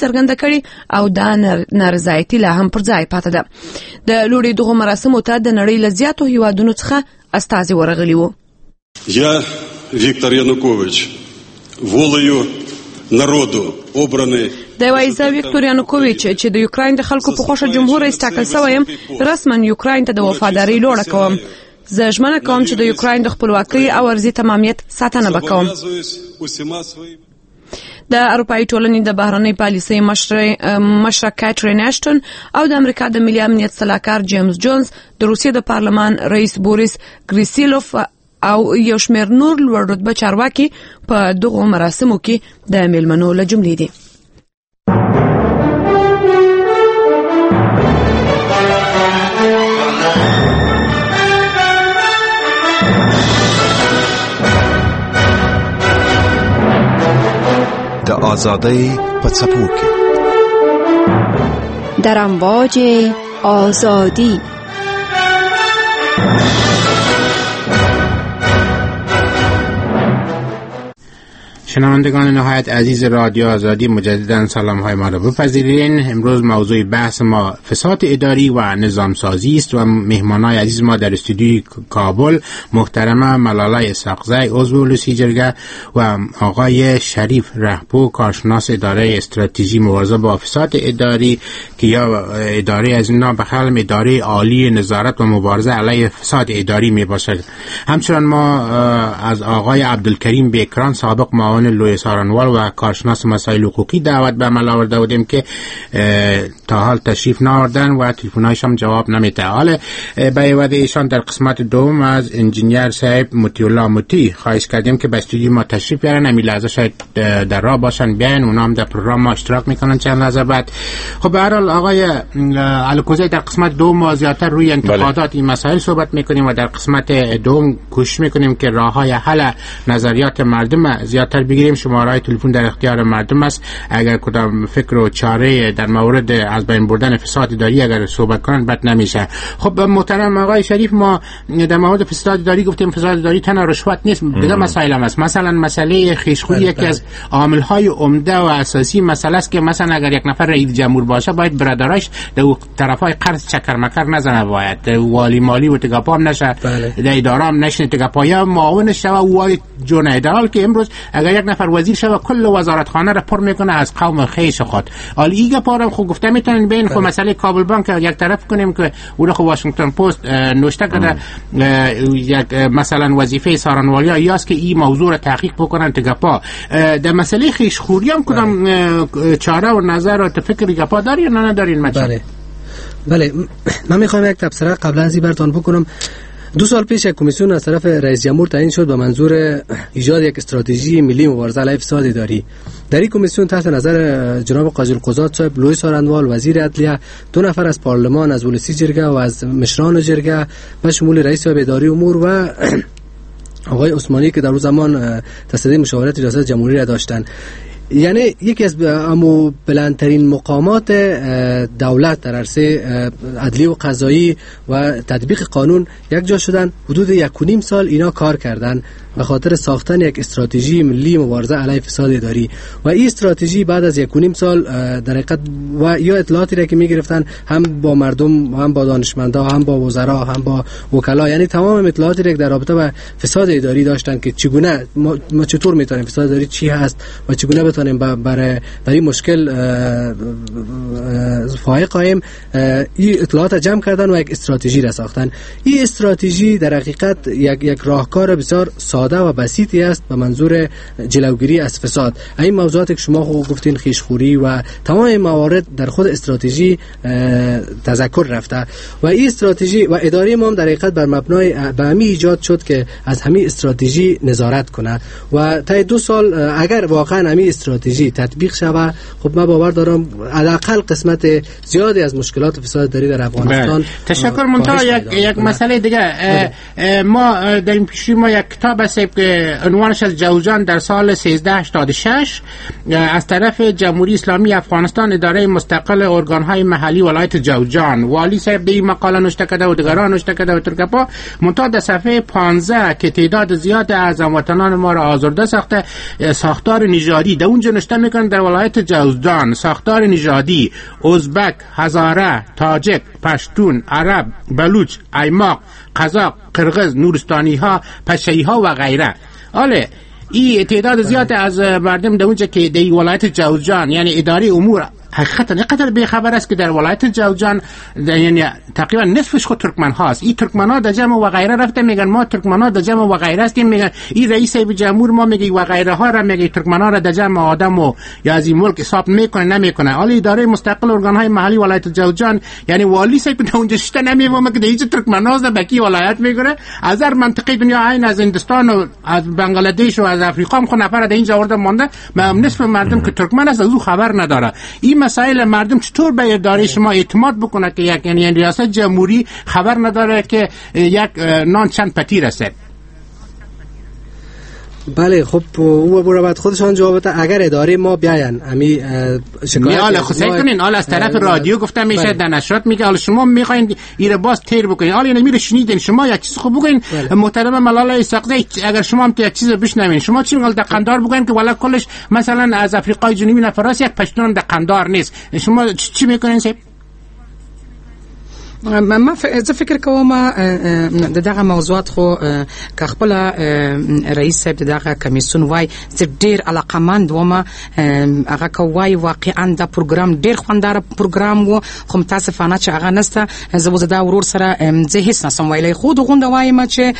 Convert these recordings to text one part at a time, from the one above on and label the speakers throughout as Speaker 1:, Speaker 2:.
Speaker 1: څرګنده کړې او دا نارضایتي لا هم پر ځای پاتې ده. د لوړې دغه مراسمو ته د نړۍ له زیاتو هیوادونو څخه استازي ورغلي وو.
Speaker 2: Я, Виктор Янукович, волею народу обраний.
Speaker 1: دا وایي زه ویکتور یانوکوویچ چې د یوکراین د خلکو په خوښه جمهور رئیس ټاکل شوی یم، رسما یوکراین ته د وفادارۍ لوړه کوم. زه ژمنه کوم چې د یوکراین د خپلواکۍ او ارضي تمامیت ساتنه وکوم. د اروپایي ټولنې د بهرنۍ پالیسۍ مشره کاترین اشټون او د امریکا د ملي امنیت سلاکار جیمز جونز، د روسیې د پارلمان رئیس بوریس ګریسیلوف او یو شمېر نور لوړ رتبه چارواکي په دغو مراسمو کې د میلمنو له جملې دي.
Speaker 3: د آزادۍ په څپو کې
Speaker 4: در امواج آزادی.
Speaker 5: شنوندگان نهایت عزیز رادیو آزادی، مجددا سلام های ما را بپذیرین. امروز موضوع بحث ما فساد اداری و نظام سازی است و مهمانای عزیز ما در استودیوی کابل محترمه ملاله اسحاقزی عضو لوسی جرگه و آقای شریف رهپو کارشناس اداره استراتژی مبارزه با فساد اداری که یا اداره از اینا به کلمه اداره عالی نظارت و مبارزه علیه فساد اداری می باشد. همچنان ما از آقای عبدالکریم بیکران سابق معاون لوی سارنوال و کارشناس مسائل حقوقی دعوت به عمل آورده بودیم که تا حال تشریف نآوردن و تلفن‌هایش هم جواب نمیده. حالا به عوض ایشان در قسمت دوم از انجینیر صاحب مطیع الله مطیع خواهش کردیم که به استودیو ما تشریف بیارن. همین لحظه شاید در راه باشن بیاین، اونا هم در پروگرام ما اشتراک میکنن چند لحظه بعد. خب به هر حال آقای الکوزی در قسمت دوم ما زیادتر روی انتقادات این مسائل صحبت میکنیم و در قسمت دوم کوشش میکنیم که راههای حل نظریات مردم زیادتر بگیریم. شماره‌های تلفن در اختیار مردم است. اگر کدام فکر و چاره در مورد از بین بردن فساد اداری اگر صحبت کنن بد نمیشه. خب محترم آقای شریف، ما در مورد فساد اداری گفتیم فساد اداری تنها رشوت نیست، دیگه مسائل هم است. مثلا مسئله خویشخویی یکی از عامل‌های عمده و اساسی مسئله است که مثلا اگر یک نفر رئیس جمهور باشه باید برادرش در طرفای قرض چکر مکر نزنه، باید والی مالی و تگاپام نشه، در اداره هم نشینه تگاپایا معاونش شوه و جون ادارال که امروز اگر یک نفر وزیر شوه کل وزارتخانه را پر میکنه از قوم خیش خود. حالا ایگه پارم خود گفته میتونن بین خود مسئله کابل بانک یک طرف کنیم که اون خود واشنگتن پست نوشته کرده یک مثلا وظیفه سارنوالی ایاست که این موضوع را تحقیق بکنن تگپا. در مسئله خیشخوری هم کدام چاره و نظر و فکر گپا داری یا ندارین؟
Speaker 6: بله من میخوام یک تبصره قبل از این براتون بکنم. 2 سال پیش یک کمیسیون از طرف رئیس جمهور تعیین شد به منظور ایجاد یک استراتژی ملی مبارزه علیه فساد اداری. در این کمیسیون تحت نظر جناب قاضی القضات صاحب لوی سارنوال وزیر عدلیه، 2 نفر از پارلمان، از ولسی جرگه و از مشران جرگه و شمول رئیس اداری امور و آقای عثمانی که در اون زمان تصدی مشاورت ریاست جمهوری را داشتن، یعنی یکی از بلندترین مقامات دولت در عرصه عدلی و قضایی و تطبیق قانون یک جا شدن. حدود 1.5 سال اینا کار کردن به خاطر ساختن یک استراتژی ملی مبارزه علیه فساد اداری و این استراتژی بعد از 1.5 سال در حقیقت و یا اطلاعاتی را که میگرفتن هم با مردم، هم با دانشمندا، هم با وزرا، هم با وکلا، یعنی تمام اطلاعاتی را در رابطه با فساد اداری داشتن که چگونه ما چطور میتونیم فساد اداری چی هست و چگونه بتونیم برای این مشکل فائق قائم. این اطلاعات جمع کردن و یک استراتژی را ساختن. این استراتژی در حقیقت یک راهکار بسیار ساده و بسیطی است به منظور جلوگیری از فساد. این موضوعاتی که شما گفتین خویشخوری و تمام موارد در خود استراتژی تذکر رفته و این استراتژی و اداره ما هم در حقیقت بر مبنای به همین ایجاد شد که از همین استراتژی نظارت کنه و تا 2 سال اگر واقعا همین استراتژی تطبیق شود، خب من باور دارم حداقل قسمت زیادی از مشکلات فساد اداری در افغانستان.
Speaker 5: تشکر. منتها یک مسئله دیگه ما در این پیشی ما یک کتاب است که عنوانش از جوزجان در سال 1386 از طرف جمهوری اسلامی افغانستان اداره مستقل ارگانهای محلی ولایت جوزجان والی صاحب این مقاله نوشته کرده و دیگران نوشته کرده و ترکپا منتها در صفحه 15 که تعداد زیاد از هموطنان ما را آزرده ساخته ساختار نژادی در اونجا نوشته میکنن در ولایت جوزجان ساختار نژادی ازبک، هزاره، تاجک، پشتون، عرب، بلوچ، ایماق، قزاق، قرغز، نورستانی ها، پشه‌ای ها و غیره. حالا این تعداد زیاد از مردم در اونجا که در ولایت جوزجان یعنی اداره امور حقیقتا اینقدر بی‌خبر است که در ولایت جوزجان یعنی تقریبا نصفش خود ترکمن هاست. این ترکمن ها در جمع و غیره رفته میگن ما ترکمن ها در جمع و غیره هستیم، میگن این رئیس جمهور ما میگه و غیره ها را میگه ترکمن ها را در جمع آدم و یا از این ملک حساب میکنه نمیکنه. حالا اداره مستقل ارگان های محلی ولایت جوزجان یعنی والی صاحب اونجا شته نمیفهمه که هیچ ترکمن ها به کی ولایت میگره. از هر منطقه دنیا عین از هندوستان و از بنگلادش و از افریقا هم خود نفر در اینجا آورده مونده، نصف مردم که ترکمن است از او خبر نداره. این مسائل مردم چطور به اداره شما اعتماد بکنه که یک یعنی ریاست جمهوری خبر نداره که یک نان چند پتیر است؟
Speaker 6: بله خب او برای بعد خودشان جواب بده. اگر اداره ما بیاین امی شکایت
Speaker 5: حالا خصوصا کنین حالا از طرف رادیو گفتم میشه در نشرات میگه حالا شما میخواین ایره باز تیر بکنین، حالا اینو میره شنیدین شما یک چیز خوب بگین. محترم ملاله اسحاقزی اگر شما هم یک چیز بشنوین شما چی میگل دقندار بگین که والا کلش مثلا از افریقای جنوبی نفراست یک پشتون دقندار نیست، شما چی میکنین؟
Speaker 7: ما فکر کوم دغه موضوعات خو که خپل رئیس صاحب دغه کمیسیون وای ډیر علاقمند ومه هغه کوي واقعا دا پروګرام ډیر خوندار پروګرام وو خو متاسفانه چې هغه نسته زه دا ورور سره زه هیڅ نسم ویلای خو دغه وایم چې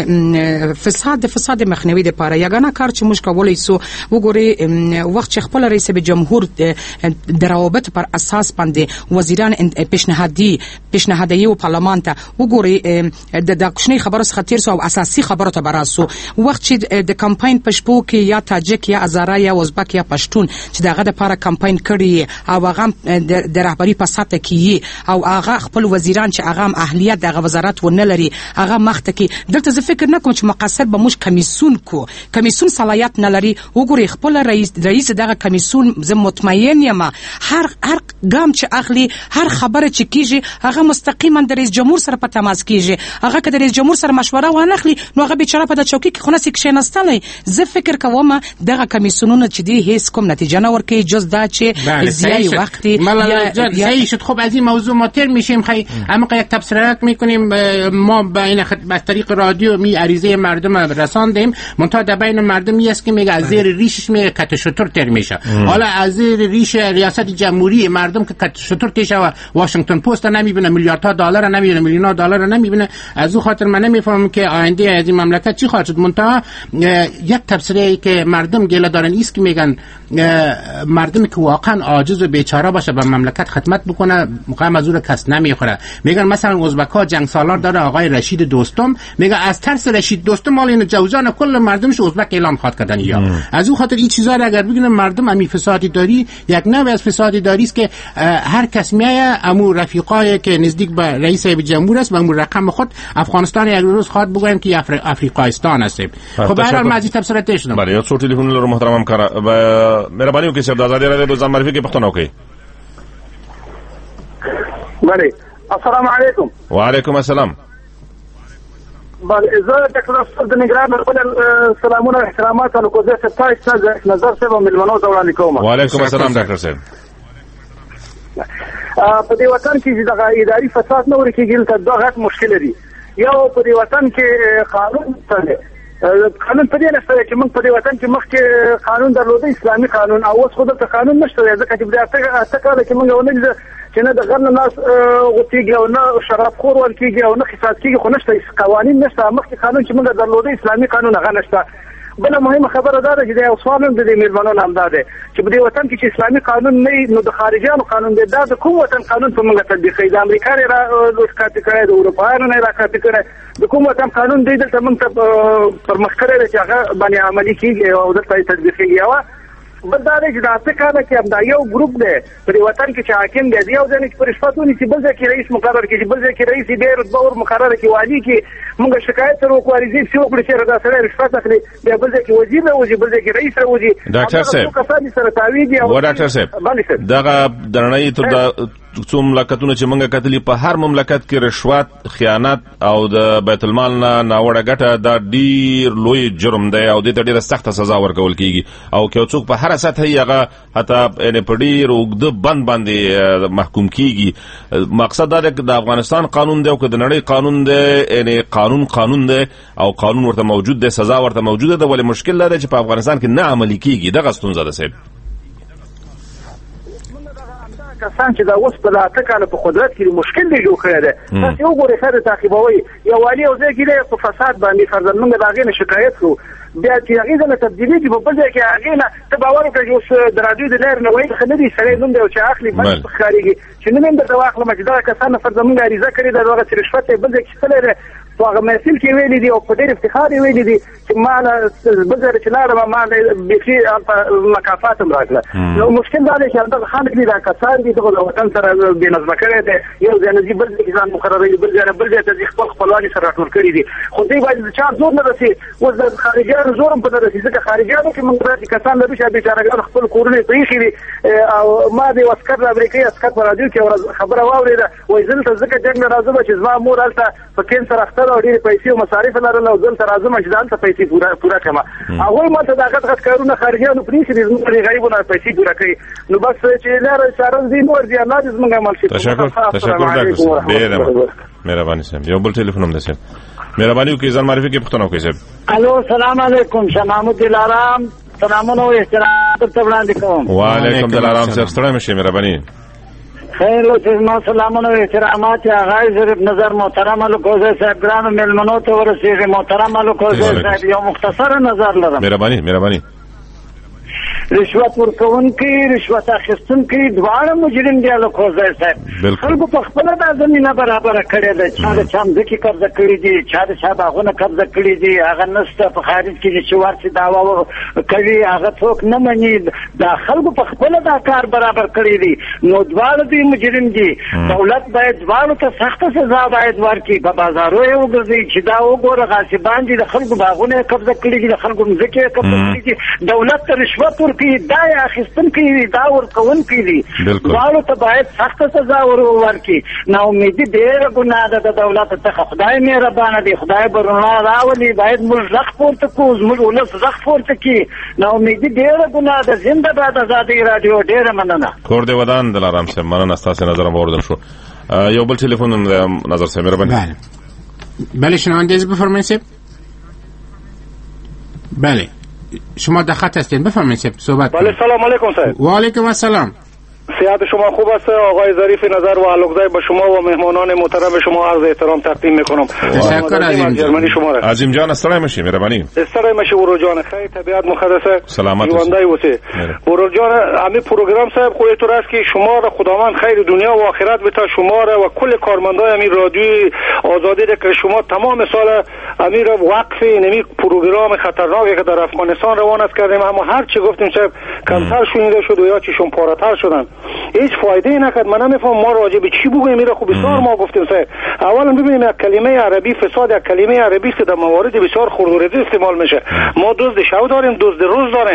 Speaker 7: فساد مخنیوي لپاره یګانه کار چې موږ کولای سو وګوري وخت چې خپل رئیس جمهور د روابط پر اساس باندې وزیران پیشنهادی او پارلمان ته وګوري د کوچنی خبرو څخه تیر سو او اساسي خبرو ته براسو وخت چې د کمپاین پښپو کې یا تاجک یا ازاره یا ازبک یا پښتون چې دغه د لپاره کمپاین کړي او هغه د رهبری په ساته کې او هغه خپل وزیران چې هغه اهلیت دغه وزارت ونه لري هغه مخته کې دلته زه فکر نه کوم چې مقصد به موږ کمیسیون صلاحیت نه لري. وګوري خپل رئیس دغه کمیسیون زه مطمئن یم هر ګام چې اخلي هر خبره چې کیږي هغه مستقیما د رئیس جمهور سره په تماس کیږي. هغه که د رئیس جمهور سره مشوره ونخلي نو هغه بیچاره په د چوکۍ کې خونه سي کښېنستلی. زه فکر کوم دغه کمیسیونونه چې دی هیڅ کوم نتیجه نه ورکوي جز دا چې زیای وقتی
Speaker 5: صحیح شد. خب از این موضوع ما تر میشیم خیلی عمق یک تبصره میکنیم ما به طریق رادیو می عریضه مردم رساندیم منتها در بین مردم است که میگه از زیر ریشش میگه کت شتر تر میشه. حالا از زیر ریش ریاست جمهوری مردم که کت شتر تشه و واشنگتن پست نمیبینه میلیاردها دلار نمیبینه میلیونها دلار نمیبینه. از او خاطر من نمیفهمم که آینده از این مملکت چی خواهد شد. منتها یک تبصره که مردم گله دارن است که میگن مردمی که واقعا عاجز و بیچاره باشه به مملکت خدمت بکنه مقام از او کس نمیخوره. میگن مثلا ازبک‌ها جنگ سالار داره آقای رشید دوستم میگه از ترس رشید دوستم مال این جوزجان کل مردمش ازبک اعلام خواد کردن یا از او خاطر این چیزا را اگر بگن مردم امی فسادی داری یک نوع از فسادی داری است که هر کس میایه امو رفیقای که نزدیک به رئیس جمهور است و امو رقم خود افغانستان یک روز خواد بگویم که افریقایستان است. خب برای ما از این تبصره تشنم
Speaker 8: بله یاد صورت تلفن رو محترمم کار و مهربانی وکړئ چې د ازادي راډیو د ځان معرفي کې پښتنه وکړئ.
Speaker 9: بله السلام علیکم.
Speaker 8: وعلیکم السلام.
Speaker 9: بله زه ډاکټر افضل د نګران سلامونه او احترامات او کوزه ستای څخه نظر سره ملمنو ته وړاندې کوم.
Speaker 8: وعلیکم السلام ډاکټر صاحب.
Speaker 9: په دې وطن کې د اداري فساد نه ورکیږي ته دوه غټ مشکل دي. یو په دې وطن کې قانون څه قانون په دې نشته چې موږ په دې وطن کې مخکې قانون درلوده اسلامي قانون او اوس خو دلته قانون نشته ځکه چې د اته کاله کې موږ ونه چې نه د غرنه ناس غوتیږي او نه شراب خور ورکیږي او نه قصاص کیږي خو نشته قوانین نشته مخکې قانون چې موږ درلوده اسلامي قانون هغه نشته. بله مهمه خبره دا ده چې د اوسوالو د دې میرمنو نام دا ده چې په دې وطن کې چې اسلامي قانون نه نو د خارجيانو قانون دی دا د کوم وطن قانون په موږ تطبیقوي د امریکا را کاپي کړی د اروپایانو نه را کاپي کړی د کوم وطن قانون دی دلته موږ ته پرمخ کړی چې هغه باندې عملي کیږي او دلته تطبیقیږي. بل دا دی چې دا څه کاله کې همدا یو ګروپ دی په دې وطن کې چې حاکم دی یو ځای کې په رشوت ونیسي بل ځای کې رئیس مقرر کړي بل ځای کې رئیس بیا رتبه ور مقرره کړي والي کې موږ شکایت سره وکړو عریضې چې وکړي چې دا سره رشوت اخلي بیا بل ځای کې وزیر راوځي بل ځای کې رئیس راوځي
Speaker 8: ډاکټر صاحب
Speaker 9: کسان سره تعویض
Speaker 8: و ډاکټر صاحب دغه درنۍ ته د څو مملکتونه چې موږ کتلې په هر مملکت کې رشوت خیانت او د بیت المال نه ناوړه ګټه دا ډیر لوی جرم دی او دې ته ډیره سخته سزا ورکول کیږي او که څوک په هر سطح هغه حتی په ډیر اوږده بند باندې محکوم کیږي مقصد دا دی د افغانستان قانون دی او که د نړۍ قانون دی یعنی قانون دی او قانون ورته موجود دی سزا ورته موجوده ده ولې مشکل دا دی چې په افغانستان کې نه عملي کیږي دغه ستونزه ده صاحب
Speaker 9: کسان چې دا اوس په اته کاله په قدرت کې مشکل دی جوړ کړی دی تاسو وګورئ خیر تعقیبوي یو والی او ځای کې په فساد باندې فرضاً موږ د هغې نه شکایت کوو بیا چې هغې ځله تبدیلي چې په بل ځای کې هغې نه ته باور وکړه چې اوس د راډیو د لارې نه ویل ښه نه دي سړی نوم دی او چې اخلي بد ښکارېږي چې نوم یې درته واخلم چې دغه کسان فرضاً موږ عریضه کړې ده دغسې رشوت یې بل ځای کې څلی دی په هغه محفل کې ویلي دي او په ډېر افتخار یې ویلي دي چې ما له بل ځای چې لاړم ما بیخي مکافات هم راکړه نو مشکل دا دی چې همدغه خلک دي دا کسان دي دغه د وطن سره بې نظمه کړی دی یو ځای نه ځي بل ځای کې ځان مقرروي بل ځای ته ځي خپل خپلوان یې سره راټول کړي دي خو دوی باید د چا زور نه رسي اوس د خارجیانو زور هم په نه رسي ځکه خارجیانو کې موږ داسې کسان لرو چې بېچارهګان خپل کورونه یې پرېښي دي او ما د یو عسکر د امریکایي عسکر په راډیو کې خبره واورېده وایي زه دلته ځکه جنګ نه راځم چې زما مور هلته په کینسر اخته ده او ډېرې پیسې او مصارف لرل او دلته راځم چې دلته پیسې پوره کړم هغوی ماته دا غټ کارونه خارجیانو پرېښي دي زموږ غریبونه پیسې پوره کوي نو بس چې لاره چارل دي نور دي الله دې زموږ عمل شي
Speaker 8: تشکر ډاکټر صاحب مهرباني صاحب یو بل ټلیفون هم ده صاحب مهرباني وکړئ ځان معرفي کې پوښتنه وکړئ صاحب
Speaker 9: الو سلام علیکم شمامو دلارام سلامونه او احترام درته وړاندې کوم
Speaker 8: وعلیکم دلارام صاحب ستړی مشئ مهرباني
Speaker 9: خیر او نو سلامونه او احترامات غای ضرب نظر محترم الکوزه صاحب ګرانو ملمنو ته ورسېږي محترم الکوزه صاحب یو مختصر نظر لرم
Speaker 8: مهرباني
Speaker 9: رشوت ورکوونکي رشوت اخیستونکي دواړه مجرم دي الکوزه صاحب خلکو په خپل د زمينه برابر کړی دی چې د چا ځکه قبضه کړی دي چې د چا باغونه قبضه کړی دي هغه نسته په خارج کې چې ورته داوا کوي هغه څوک نه مني دا خلکو په خپل دا کار برابر کړی دي نو دواړه دي مجرم دي دولت باید دواړو ته سخت سزا باید ورکړي په بازارو یې وګرځي چې دا وګوره غاصبان دي د خلکو باغونه قبضه کړی دي د خلکو ځکه قبضه کړی دي دولت ته رشوت دا اخیستونکي دا ورکوونکي دي دواړو ته باید سخت سزا ورکړي نا امیدي ډېره ګناه ده د دولت څخه خدای مهربانه دی خدای به رڼا راولي باید موږ غږ پورته کړو زموږ ولس غږ پورته کړي نا امیدي ډېره ګناه ده زنده باد ازادي راډیو ډېره مننه
Speaker 8: کور دې ودان دلارام صاحب مننه ستاسو نظر مو اوریدل شو یو بل ټلیفون نظر صاحب مهرباني
Speaker 5: بله شنونده بفرمایید صاحب بله شما در خط هستین بفرمایید صحبت
Speaker 10: بله سلام علیکم صاحب
Speaker 5: و علیکم السلام
Speaker 10: صحت شما خوب است آقای ظریف نظر و علقزای به شما و مهمانان محترم شما عرض احترام تقدیم میکنم
Speaker 5: تشکر عظیم
Speaker 10: شما را
Speaker 8: عظیم جان استرای مشی مهربانی
Speaker 10: استرای مشی ورو جان خیر طبیعت مقدسه
Speaker 8: سلامت
Speaker 10: جواندای وسی ورو جان همین پروگرام صاحب خودت تو است که شما را خداوند خیر دنیا و آخرت بتا شما را و کل کارمندای همین رادیو آزادی را که شما تمام سال امیر وقف نمی پروگرام خطرناکی که در افغانستان روان است کردیم اما هر چی گفتیم صاحب کمتر شنیده شد و یا چیشون پاره‌تر شدن هیچ فایده نکرد من نمیفهم ما راجع به چی بگوییم میره خوب بسیار ما گفتیم صاحب اولا ببینیم یک کلمه عربی فساد یک کلمه عربی است در موارد بسیار خردورزی استعمال میشه ما دزد شو داریم دزد روز داریم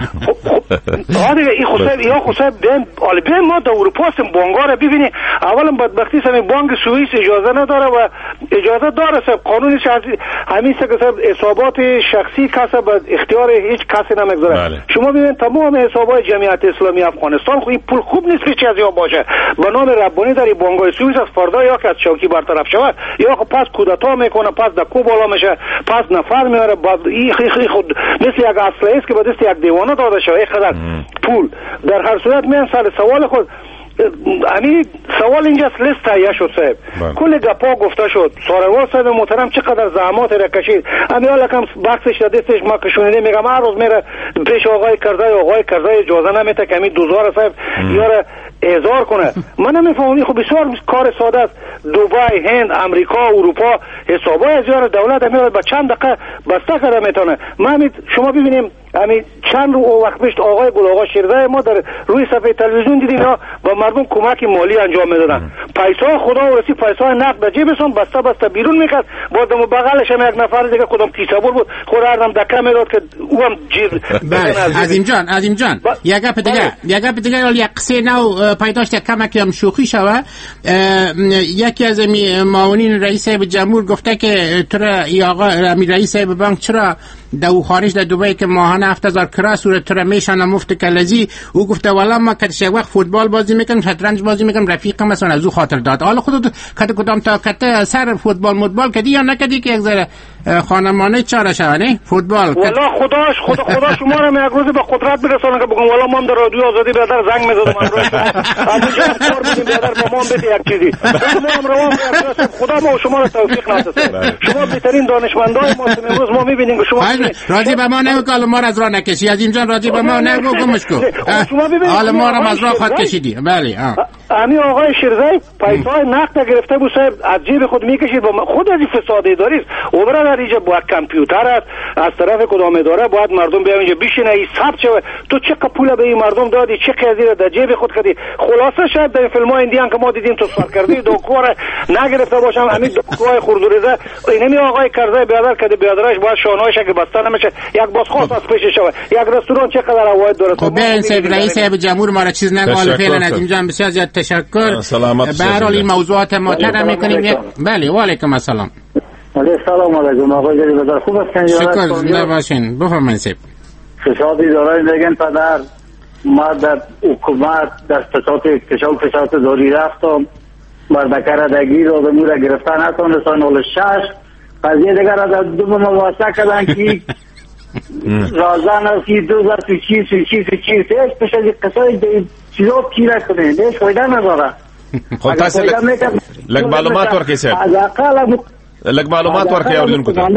Speaker 10: این خصوص یا خصوص بیم ما در اروپا هستیم بانک‌ها را ببینید اولا بدبختی است بانک سوئیس اجازه نداره و اجازه داره صاحب قانونی همین است که صاحب حسابات شخصی کس به اختیار هیچ کسی نمیگذاره شما ببینید تمام حسابات جمعیت اسلامی افغانستان خو این پول خوب نیست که چیزی ها باشه به نام ربانی در بانک‌های سوئیس از فردا یا که از چوکی برطرف شود یا که پس کودتا میکنه پس دکو بالا میشه پس نفر میاره این خود مثل یک اسلحه است که به دست یک دیوانه داده شده اینقدر پول در هر صورت میان سر سوال خود همین سوال اینجاست لیست تهیه شد صاحب کل گپا گفته شد ساروار صاحب محترم چقدر زحمات را کشید همین حالا کم بخشش دستش ما که شنیده میگم هر روز میره پیش آقای کرزی اجازه نمیده که همین دوزار صاحب یاره احضار کنه من نمیفهمم خب بسیار کار ساده است دبی هند امریکا اروپا حسابای از یار دولت میاد با چند دقیقه بسته کرده میتونه شما ببینیم همین چند رو وقت پیش آقای گل آقا شیرزای ما در روی صفحه تلویزیون دیدیم اینا با مردم کمک مالی انجام میدادن. پیسه خدا ورسی، پیسه نقد به جیبشون بسته بیرون میکرد. بعد بغلش هم یک نفر دیگه کدام کیسه بود خود هردم دکه میداد که او هم جیب.
Speaker 5: بله عظیم جان یک گپ دیگه ولی یک قصه نو پیدا شد کمک هم شوخی شوه. یکی از معاونین رئیس جمهور گفته که ترا ای آقا امیر رئیس بانک چرا دو خارج در دبی که ماهانه 7000 کرا صورت تر میشن مفت کلزی. او گفته والا ما که وقت فوتبال بازی میکنم، شطرنج بازی میکنم، رفیقم مثلا از او خاطر داد. حالا خودت کدام تا کته سر فوتبال مدبال کدی یا نکدی که یک ذره خانمانه چاره شوه نه فوتبال؟
Speaker 10: والا خدا شما رو یک روز به قدرت برسونه که بگم والا ما در رادیو آزادی برادر زنگ میزدم همونجا کار بودیم برادر با ما بده یک چیزی ما هم روان خدا ما و شما رو توفیق نده. شما بهترین دانشمندای ما امروز ما میبینیم که شما
Speaker 5: راضی به ما نگو که ما از راه نکشی. از اینجا راضی به ما نگو گمش کو. حالا ما رو از راه خود کشیدی. بله
Speaker 10: همین آقای شیرزای پیسای نقد گرفته بود صاحب از جیب خود میکشید با خود از فساد اداری است. اوبرا در اینجا با کامپیوتر است از طرف کدام اداره باید مردم بیان اینجا بشینه ای ثبت شوه. تو چه پول به این مردم دادی، چه قضیه رو در جیب خود کردی؟ خلاصه شاید در فیلم‌های ایندیان که ما دیدیم تو سرکردی دکتر نگرفته باشم همین دکترای خردوریزه اینمی آقای کرزی بیادر کده بیادرش باید شانه‌اش که بسته نمیشه یک بازخواست از پیش شوه. یک رستوران چقدر عواید داره؟
Speaker 5: خب ببین سید رئیس جمهور ما را چیز نگال فعلا از اینجا بسیار زیاد تشکر. به هر حال این موضوعات مطرح می‌کنیم. بله و علیکم السلام.
Speaker 11: سلام علیکم آقای جلیل خوب هستین؟
Speaker 5: شکر زنده باشین. بفرمایید سید.
Speaker 11: فساد اداره میگن پدر ما در حکومت در فساد اداری رفتم بردکر دگیر و مورا گرفتن نتونستن اول 6 قضیه دیگر را در دو مواسطه کردن که رازان است که 2000 هیچ پیش از قصای چیزا پیره کنه هیچ فایده نداره.
Speaker 8: خب تاسو لگ معلومات ورکړئ صاحب لگ معلومات ورکړئ اوریدونکو ته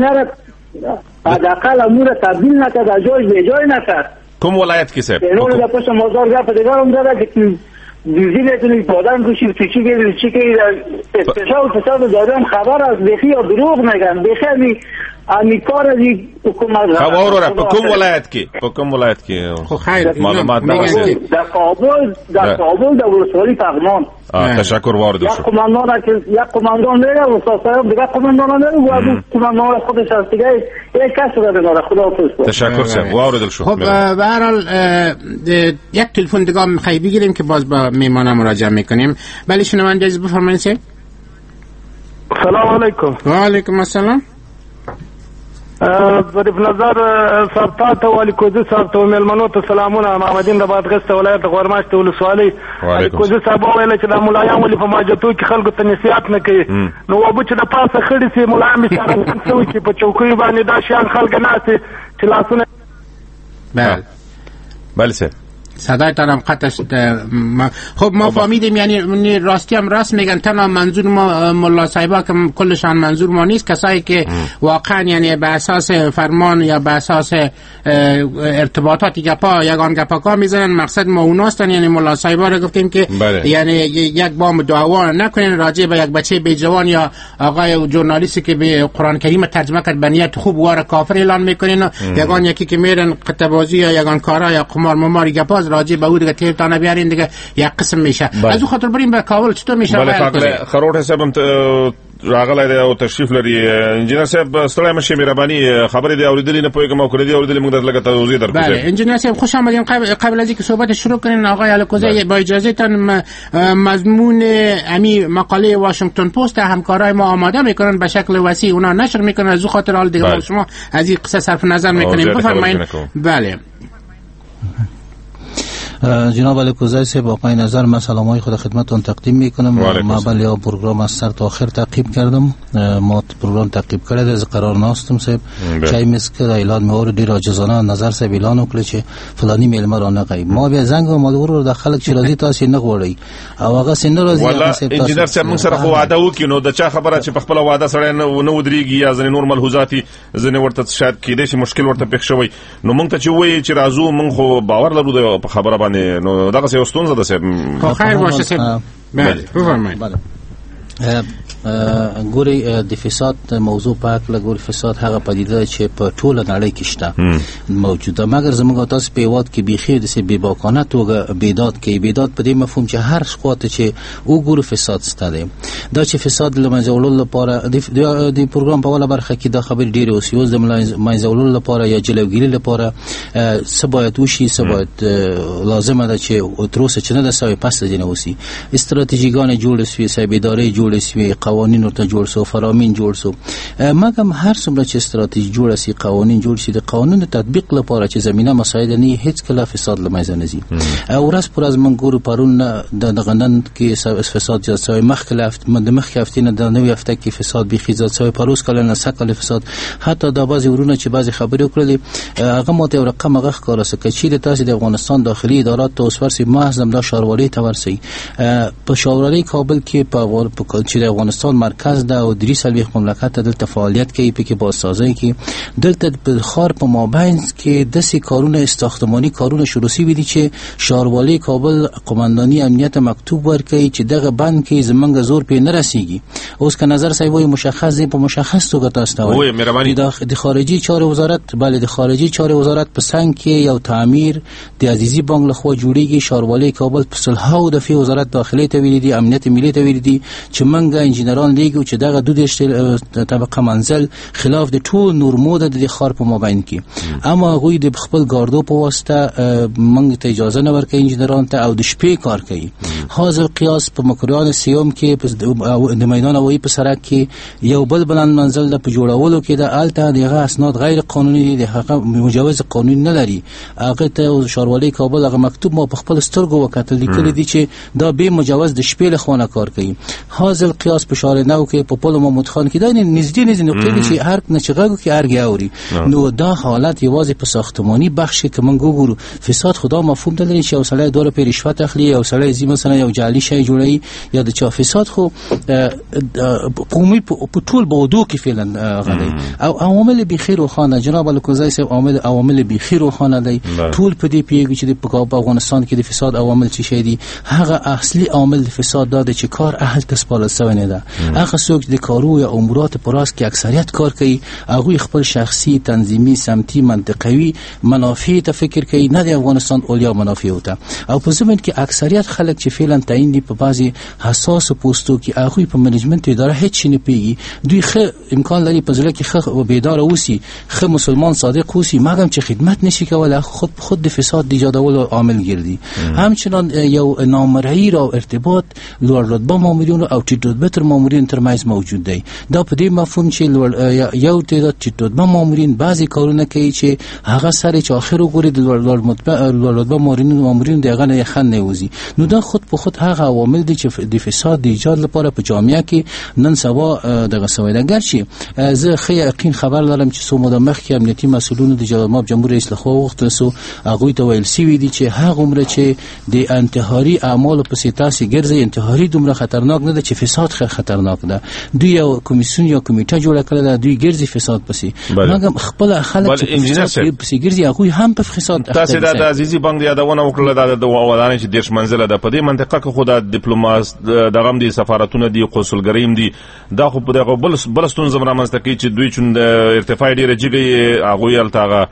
Speaker 11: از اقل امور تبدیل نکرد از جای به جای نکرد.
Speaker 8: کوم ولایت کې صاحب
Speaker 11: نو د پښه موضوع غا په دغه هم ده چې دیزینه ته بادام کوشي چې استشاو فساد دادن خبر از بخی یا دروغ نگن بخی امی کار از حکومت
Speaker 8: خبر را په کوم ولایت کې
Speaker 5: خو خیر
Speaker 8: معلومات
Speaker 11: در کابل در ولسوالی پغمان.
Speaker 8: تشکر وارد شد.
Speaker 11: یک کماندان میره و صاحب دیگه کماندان میره و اون کماندان خودش از دیگه یک کس رو داره. خدا حافظ.
Speaker 8: تشکر صاحب وارد شد.
Speaker 5: خب به هر حال یک تلفن دیگه می‌خوای بگیریم که باز با میمانه مراجعه می‌کنیم. بله شنونده عزیز بفرمایید.
Speaker 12: سلام علیکم.
Speaker 5: و علیکم السلام.
Speaker 12: ظریف نظر صاحب ته والی کوزي صاحب ته ملمنو ته سلامونه. محمدین د بادغیس ولایت غورماشت ولسوالۍ کوزي صاحب ویل چې د ملایان ولې په ماجتو کې خلکو ته نصيحت نه کوي نو وبو چې د پاسه خړې سي ملایان به څنګه چې په چوکۍ باندې دا شان خلک ناسي چې لاسونه
Speaker 8: بله سر
Speaker 5: صدای تانم قطع شد. خب ما فهمیدیم یعنی راستی هم راست میگن تنها منظور ما ملا صاحبا که کلشان منظور ما نیست کسایی که واقعا یعنی به اساس فرمان یا به اساس ارتباطات یگان گپاکا میزنن مقصد ما اوناستن. یعنی ملا صاحبا رو گفتیم که یعنی یک بام دعوا نکنین راجع به یک بچه بیجوان یا آقای ژورنالیستی که به قرآن کریم ترجمه کرد به نیت خوب واره کافر اعلان میکنین یگان یکی که میرن قطع بازی یا یگان کارا یا قمار مماری گپاز راجع به او دیگه تیرتانه بیارین دیگه یک قسم میشه. از اون خاطر بریم به کابل چطور میشه؟
Speaker 8: بله خروټ صاحب راغلی دی او تشریف لري. انجینر صاحب ستړی مشه مهرباني خبرې دی اوریدلې نه پوهیږم او کړې دی اوریدلې موږ درلګه توضیح درکړو.
Speaker 5: بله انجینر صاحب خوش آمدین. قبل از اینکه صحبت شروع کنین آقای الکوزی با اجازه تان مضمون امی مقاله واشنگتن پست همکارای ما آماده میکنن به شکل وسیع اونا نشر میکنن. از اون خاطر حال دیگه شما از این قصه صرف نظر میکنیم. بفرمایید. بله
Speaker 13: جناب الکوزی صاحب آقای نظر من سلامای خود خدمتتون تقدیم میکنم. ما بله پروگرام از سر تا آخر تعقیب کردم. ما پروگرام تعقیب کرده از قرار ناستم صاحب چای مسک اعلان موارد راجزانه نظر صاحب اعلان وکړي چې فلانی میلمه را نغی ما بیا زنګ او مدور د خلک چې راځي تاسو نه غوړی او هغه سند راځي.
Speaker 8: انجینر صاحب موږ سره خو وعده وکینو د چا خبره چې په خپل وعده سره نه ودرېږي یا ځنې نور ملحوظاتي ځنې ورته شاید کېدې شي مشکل ورته پېښ شوی نو موږ ته چې وایي چې راځو موږ خو باور لرو په خبره باندې نو دغه څه ستونزه ده صاحب.
Speaker 5: خو خیر باشه صاحب. بله بفرمایید.
Speaker 13: ګوري د فساد موضوع پاک لګوري فساد هغه پدیده چې په ټوله نړۍ کې شته موجوده، مګر زموږ تاسو په هیواد کې بیخي د بې باکانه توګه بیداد کې بیداد په دې مفهوم چې هر خواته چې وګورو فساد ستاده دا چې فساد لمنځه وړلو لپاره د پروګرام په ولا برخه کې دا خبر ډیر اوس یو د منځه وړلو لپاره یا جلوګیری لپاره څه باید وشي، څه باید لازمه ده چې تر اوسه چې نه ده سوی پس د نه وسی استراتیژیګان جوړ شوي، سیبداري جوړ شوي، قوانین ورته جوړ شو، فرامین جوړ شو، مګم هر څومره چې استراتیژي جوړ شي، قوانین جوړ شي، د قانون تطبیق لپاره چې زمينه مساعد نه هیڅ کله فساد لمایز نه زی او ورځ پر ورځ من ګورو پرون د غنن کې فساد زیات شوی، مخکې هفته نه د نوې هفته کې فساد بيخي زیات شوی، پروس کله نه سکل فساد، حتی د بعضی ورونه چې بعضی خبرې وکړلې هغه ماته رقم هغه ښکاره سکه چې تاسو د افغانستان داخلي ادارات ته اوس ورسي محض د شاروالۍ ته ورسي په شاروالۍ کابل کې په چې د افغانستان مرکز ده او درې سلويخ مملکت دلته فعالیت کوي، په کې بازسازي کې دلته په خار په مابین کې د سې کارونه ساختماني کارونه شروع شوي دي چې شاروالۍ کابل قومنداني امنیت مکتوب ورکړي چې دغه بند کې زمونږ زور په نه رسیږي. اوس که نظر صاحب وي مشخص دی په مشخص توګه تاسو ته وایي د خارجي چارو وزارت بله د خارجي چارو وزارت په څنګ کې یو تعمیر د عزیزي بانک لخوا جوړیږي، شاروالۍ کابل په صلحو د وزارت داخلي ته ویلي دي، امنیت ملي ته ویلي دي چې منګه انجنیران لیګو چې دغه 2 طبقه منزل خلاف د ټول نور موده د خار په مابین کې، اما غوی د خپل ګاردو په واسطه منګ ته اجازه نه ورکړي انجنیران ته او د شپې کار کوي. حاضر قیاس په مکروان سیوم کې د میدان هوایی په سرک کې یو بل بلند منزل د جوړولو کې د الته دغه اسناد غیر قانوني دي، هغه مجوز قانوني نه لري، هغه ته شاروالۍ کابل هغه مکتوب ما په خپل سترګو وکتل لیکل دي چې دا به مجوز د شپې له خونه کار کوي. حاصل قیاس په شارع نو کې په پل محمود خان کې دا نږدې نقطې چې هر نشغاګو کې ارګي اوري، نو دا حالت یوازې په ساختماني بخش کې موږ ګورو فساد خدا مفهوم دلري چې اوسړی دوره په رشوت اخلي او سړی زی مثلا یو جعلي شی جوړي یا د چا فساد خو قومي په ټول بودو کې فعلا غلي او عوامل بخیر او خانه جناب الکوزای صاحب عوامل بخیر او خانه دی ټول په دې پیږي چې په افغانستان کې د فساد عوامل څه شي دي. هغه اصلي عامل د فساد دا چې کار اهل تسپال سوی نه ده، هغه څوک د کارو یا امورات پراس کې اکثریت کار کوي، هغه خپل شخصي تنظیمي سمتي منطقوي منافع ته فکر کوي، نه د افغانستان اولیا منافع وته او په زمين کې اکثریت خلک چې فعلا تعین دي په بازي حساس پوسټو کې هغه په منیجمنت اداره هیڅ نه پیږي، دوی خه امکان لري په ځل کې خه بیدار اوسي، خه مسلمان صادق اوسي، مګم چې خدمت نشي کولای خود د فساد د ایجادولو عامل ګرځي. همچنان یو نامرئی را ارتباط لوړ رتبه مامورین او ټیټ رتبه تر مامورین ترمنځ موجود دی. دا په دې مفهوم چې یو تعداد ټیټ رتبه مامورین بعضی کارونه کوي چې هغه سره چې اخر وګوري د لوړ رتبه مامورین دغه نه خن نه وزي، نو دا خود په خود هغه عوامل دي چې د فساد د ایجاد لپاره په جامعه کې نن سبا دغه سویدګر شي. زه خې یقین خبر لرم چې څو موده مخکې امنیتي مسؤلونو د جناب جمهور رئیس له خوا وغوښتل سو هغه ته ویل سوي دي چې هغه عمر چې د انتحاري اعمال په سیتاسي ګرځي انتحاري دومره خطرناک نه ده چې فساد خطرناک ده. دوی یو کمیسیون یا کمیټه جوړه کړې ده، دوی ګرځي فساد پسې، مګر خپل خلک چې پسې ګرځي هغه هم په فساد
Speaker 8: تاسو د عزیزي بانک یادونه وکړه د ودانۍ چې دیش منزله ده په دې منطقه کې خو د ډیپلوماس د غم دي سفارتونه دي قونسلګریم دي، دا خو په دغه بلستون زمرا منځته کې چې دوی چون د ارتفاع ډیره جګي هغه یلتاغه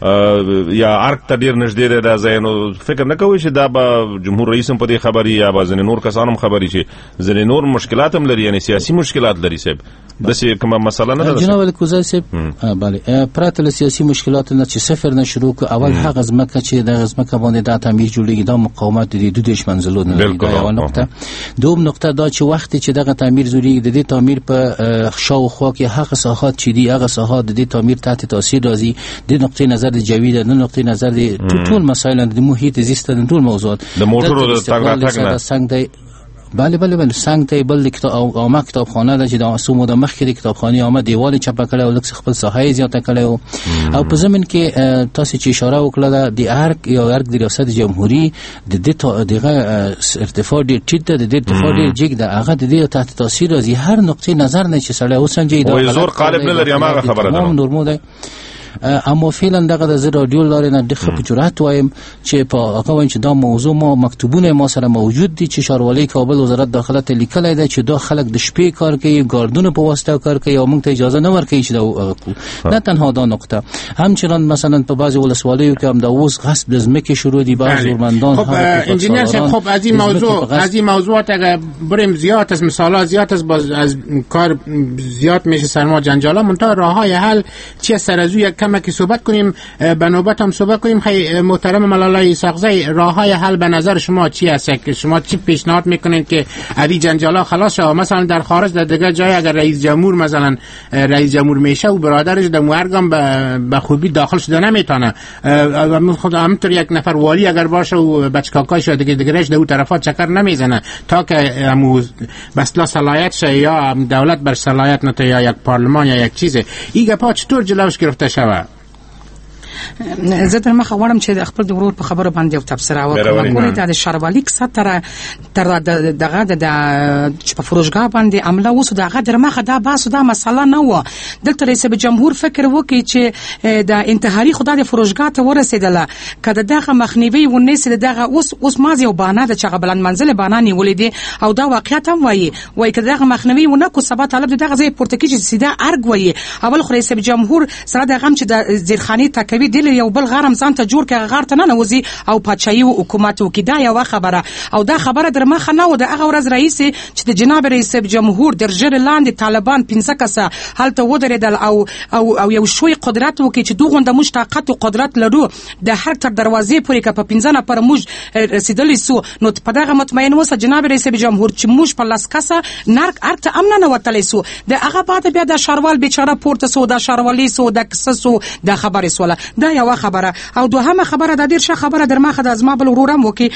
Speaker 8: یا ارک ته ډیر نږدې ده زینو فکر نه کوي چې دا به جمهور رئیس په دې خبري یا به ځنې نور کسانم خبري چې ځنې نور مشکلات هم لري، یعنی سیاسي مشکلات لري صاحب د څه کومه مسله نه ده
Speaker 13: جناب الکوزای صاحب. بله پرته له سیاسي مشکلات نه چې صفر نه شروع کو اول هغه ځمکه چې د ځمکه باندې د تعمیر جوړیږي دا مقاومت دي د دیش منزلونه یو نقطه. دوم نقطه دا چې وخت چې دغه تعمیر جوړیږي د دې تعمیر په شاوخوا کې هغه ساحات چې دي هغه ساحات د دې تعمیر تحت تاثیر راځي د نقطې نظر د جوید د نقطې نظر د ټول مسایل د محیط زیست د ټول موضوعات
Speaker 8: د موټرو د تګ نه
Speaker 13: څنګه دی بله څنګه ته بل کتاب او ما کتابخانه ده چې د اسومو د مخکې د کتابخانه آمد دیوال چپه کړه او لکه خپل ساحه زیاته کړه او په زمين کې تاسو چې اشاره وکړه د ارک یا ارک د ریاست جمهوریت د دغه ارتفاع ډیر ټیټ ده، د ارتفاع ډیر جګ ده، هغه د دې تحت تاثیر راځي هر نقطې نظر نه چې سړی وسنجي
Speaker 8: دا زور قالب نه لري، هغه خبره ده
Speaker 13: نورمو ده اما فعلا دغه د رادیو لارې نه د خپ جرأت وایم چې په هغه وایي چې دا موضوع ما مکتوبونه ما سره موجود دي چې ښاروالۍ کابل وزارت داخله ته لیکلی دی چې دا خلک د شپې کار کوي ګاردونو په واسطه کار کوي او موږ ته اجازه نه ورکوي چې دا نه تنها دا نقطه همچنان مثلا په بعضی ولسوالیو کې هم دا اوس غصب د ځمکې شروع دي بعض زورمندان
Speaker 5: خب انجینیر صاحب خب از این موضوعات اگر بریم زیاد از مثالات زیاد از کار زیاد میشه سرما جنجالا منتها راههای حل چی است سر از یک کمکی صحبت کنیم به نوبت هم صحبت کنیم. خیلی محترم ملاله اسحاقزی راههای حل به نظر شما چی است که شما چی پیشنهاد میکنید که از جنجالا خلاص شه؟ مثلا در خارج در دیگر جای اگر رئیس جمهور مثلا رئیس جمهور میشه و برادرش در مرگم به خوبی داخل شده نمیتونه خود همینطور یک نفر والی اگر باشه و بچه کاکاش یا دیگرش در اون طرفات چکر نمیزنه تا که بسلا صلاحیت شه یا دولت بر صلاحیت نته یا یک پارلمان یا یک چیزه ایگه پا چطور جلوش گرفته شود؟
Speaker 7: زه در مخه غواړم چې خپل د ورور په خبره باندې یو تبصره وکړم. ګورې د ښاروالۍ کیسه تر دغه د چې په فروشګاه باندې عمله وسو دغه در مخه دا باسو دا مسله نه و. دلته رئیس جمهور فکر وکړي چې د انتحاري خدای د فروشګاه ته ورسېدله کله دغه مخنیوي ونیسي دغه اوس مازی او بانه د چغه بلند منزل بانه نیولې دي او دا واقعیت هم وایي کله دغه مخنیوي ونه کو سبا طلب دغه ځای پورته کیږي سیده ارګ وایي اول خو رئیس جمهور سره دغه چې د زیرخاني تکوي دل یو بل غرم ځان ته جوړ کړي غار ته نه نوځي او پاتشایي او حکومت وکړي دا یو خبره او دا خبره در مخه نه و د هغه ورځ رئیس چې د جناب رئیس جمهور در جر لاندې طالبان 15 کسه هلته ودرېدل او یو شوي قدرت وکړي چې دوغه د مشتاقت او قدرت لرو د هر تر دروازې پورې که په 15 نفر موږ رسیدلی سو نو په دغه مطمئن وسه جناب رئیس جمهور چې موږ په لاس کسه نرک ارته امن نه وتلی سو د هغه بعد بیا د شاروال بیچاره پورته سو د شاروالي سو د قصصو د خبرې سواله دا یو خبره او دوهمه خبره د ډیر ښه خبره در ماخه د ازما بل ورورم وکي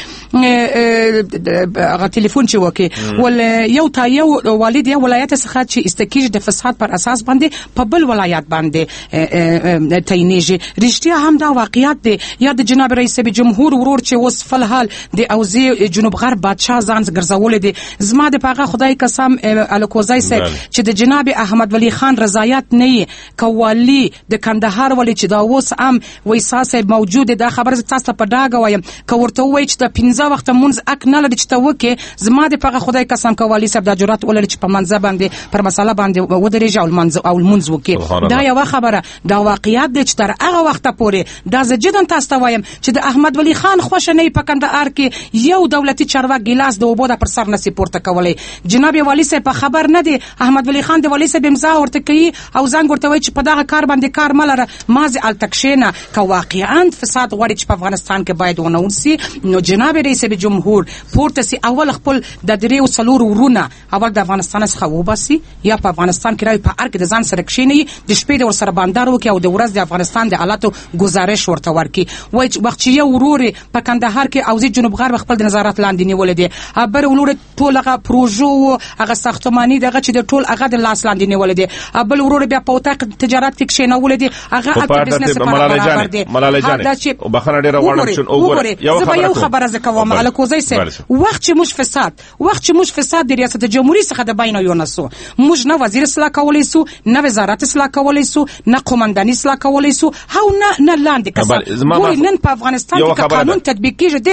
Speaker 7: هغه ټلیفون چې وکي ول یو والد یو ولایت څخه چې استکیج د فساد پر اساس باندې په بل ولایت باندې تعینېږي رښتیا هم دا واقعیت دی یا د جناب رئیس جمهور ورور چې اوس فلحال د اوزي جنوب غرب بادشاه ځان ګرځول دي زما د پاغه خدای قسم الکوزای سه چې د جناب احمد ولی خان رضایت نه کوالي د کندهار ولی چې دا اوس هم وېساس موجود ده خبر تاسو په داګه وایم که ورته وای چې د 15 وخت مونږ اک نه لري چې ته وکي زما د پغه خدای قسم کوالي سب د جرأت ولري چې په منځ باندې پر مسله باندې ودرېږي او المنځ وکي دا یو خبره دا واقعیت دی چې تر هغه وخت پورې دا جدن تاسو وایم چې د احمد ولی خان خوښ نه په کندهار کې یو دولتي چارواک ګلاس د وبو د پر سر نسی پورته کولای جناب والی سه په خبر نه دی احمد ولی خان د والی سه بمزا ورته کوي او زنګ ورته وای چې په دغه کار باندې کار ملره مازی التکشینه که واقعا فساد غواړي چې په افغانستان کې باید ونونسي نو جناب رئیس جمهور پورته سي اول خپل د دریو څلور ورونه اول د افغانستان څخه وباسي یا په افغانستان کې راوي په ارګ د ځان سره کښینی د شپې د ور سره باندار وکي او د ورځ د افغانستان د حالاتو گزارش ورته ورکي وای وخت چې یو ورور په کندهار کې او د جنوب غرب خپل د نظارت لاندې نیول دي ابر ورور ټول هغه پروژو هغه ساختماني دغه چې د ټول هغه د لاس لاندې نیول دي ابل ورور بیا په وطاق تجارت کې کښینول دي هغه اته بزنس
Speaker 8: ملاله جان وبخنه ډیره غواړم چې وګوره
Speaker 7: یو خبره زکوم الکوزای سه وخت چې موږ فساد د ریاست جمهوریت څخه د باینه یو نسو موږ نه وزیر اصلاح کولای سو نه وزارت اصلاح کولای سو نه قومنداني اصلاح کولای سو او نه لاندې کسه نن په افغانستان کې قانون تطبیق کیږي ډیر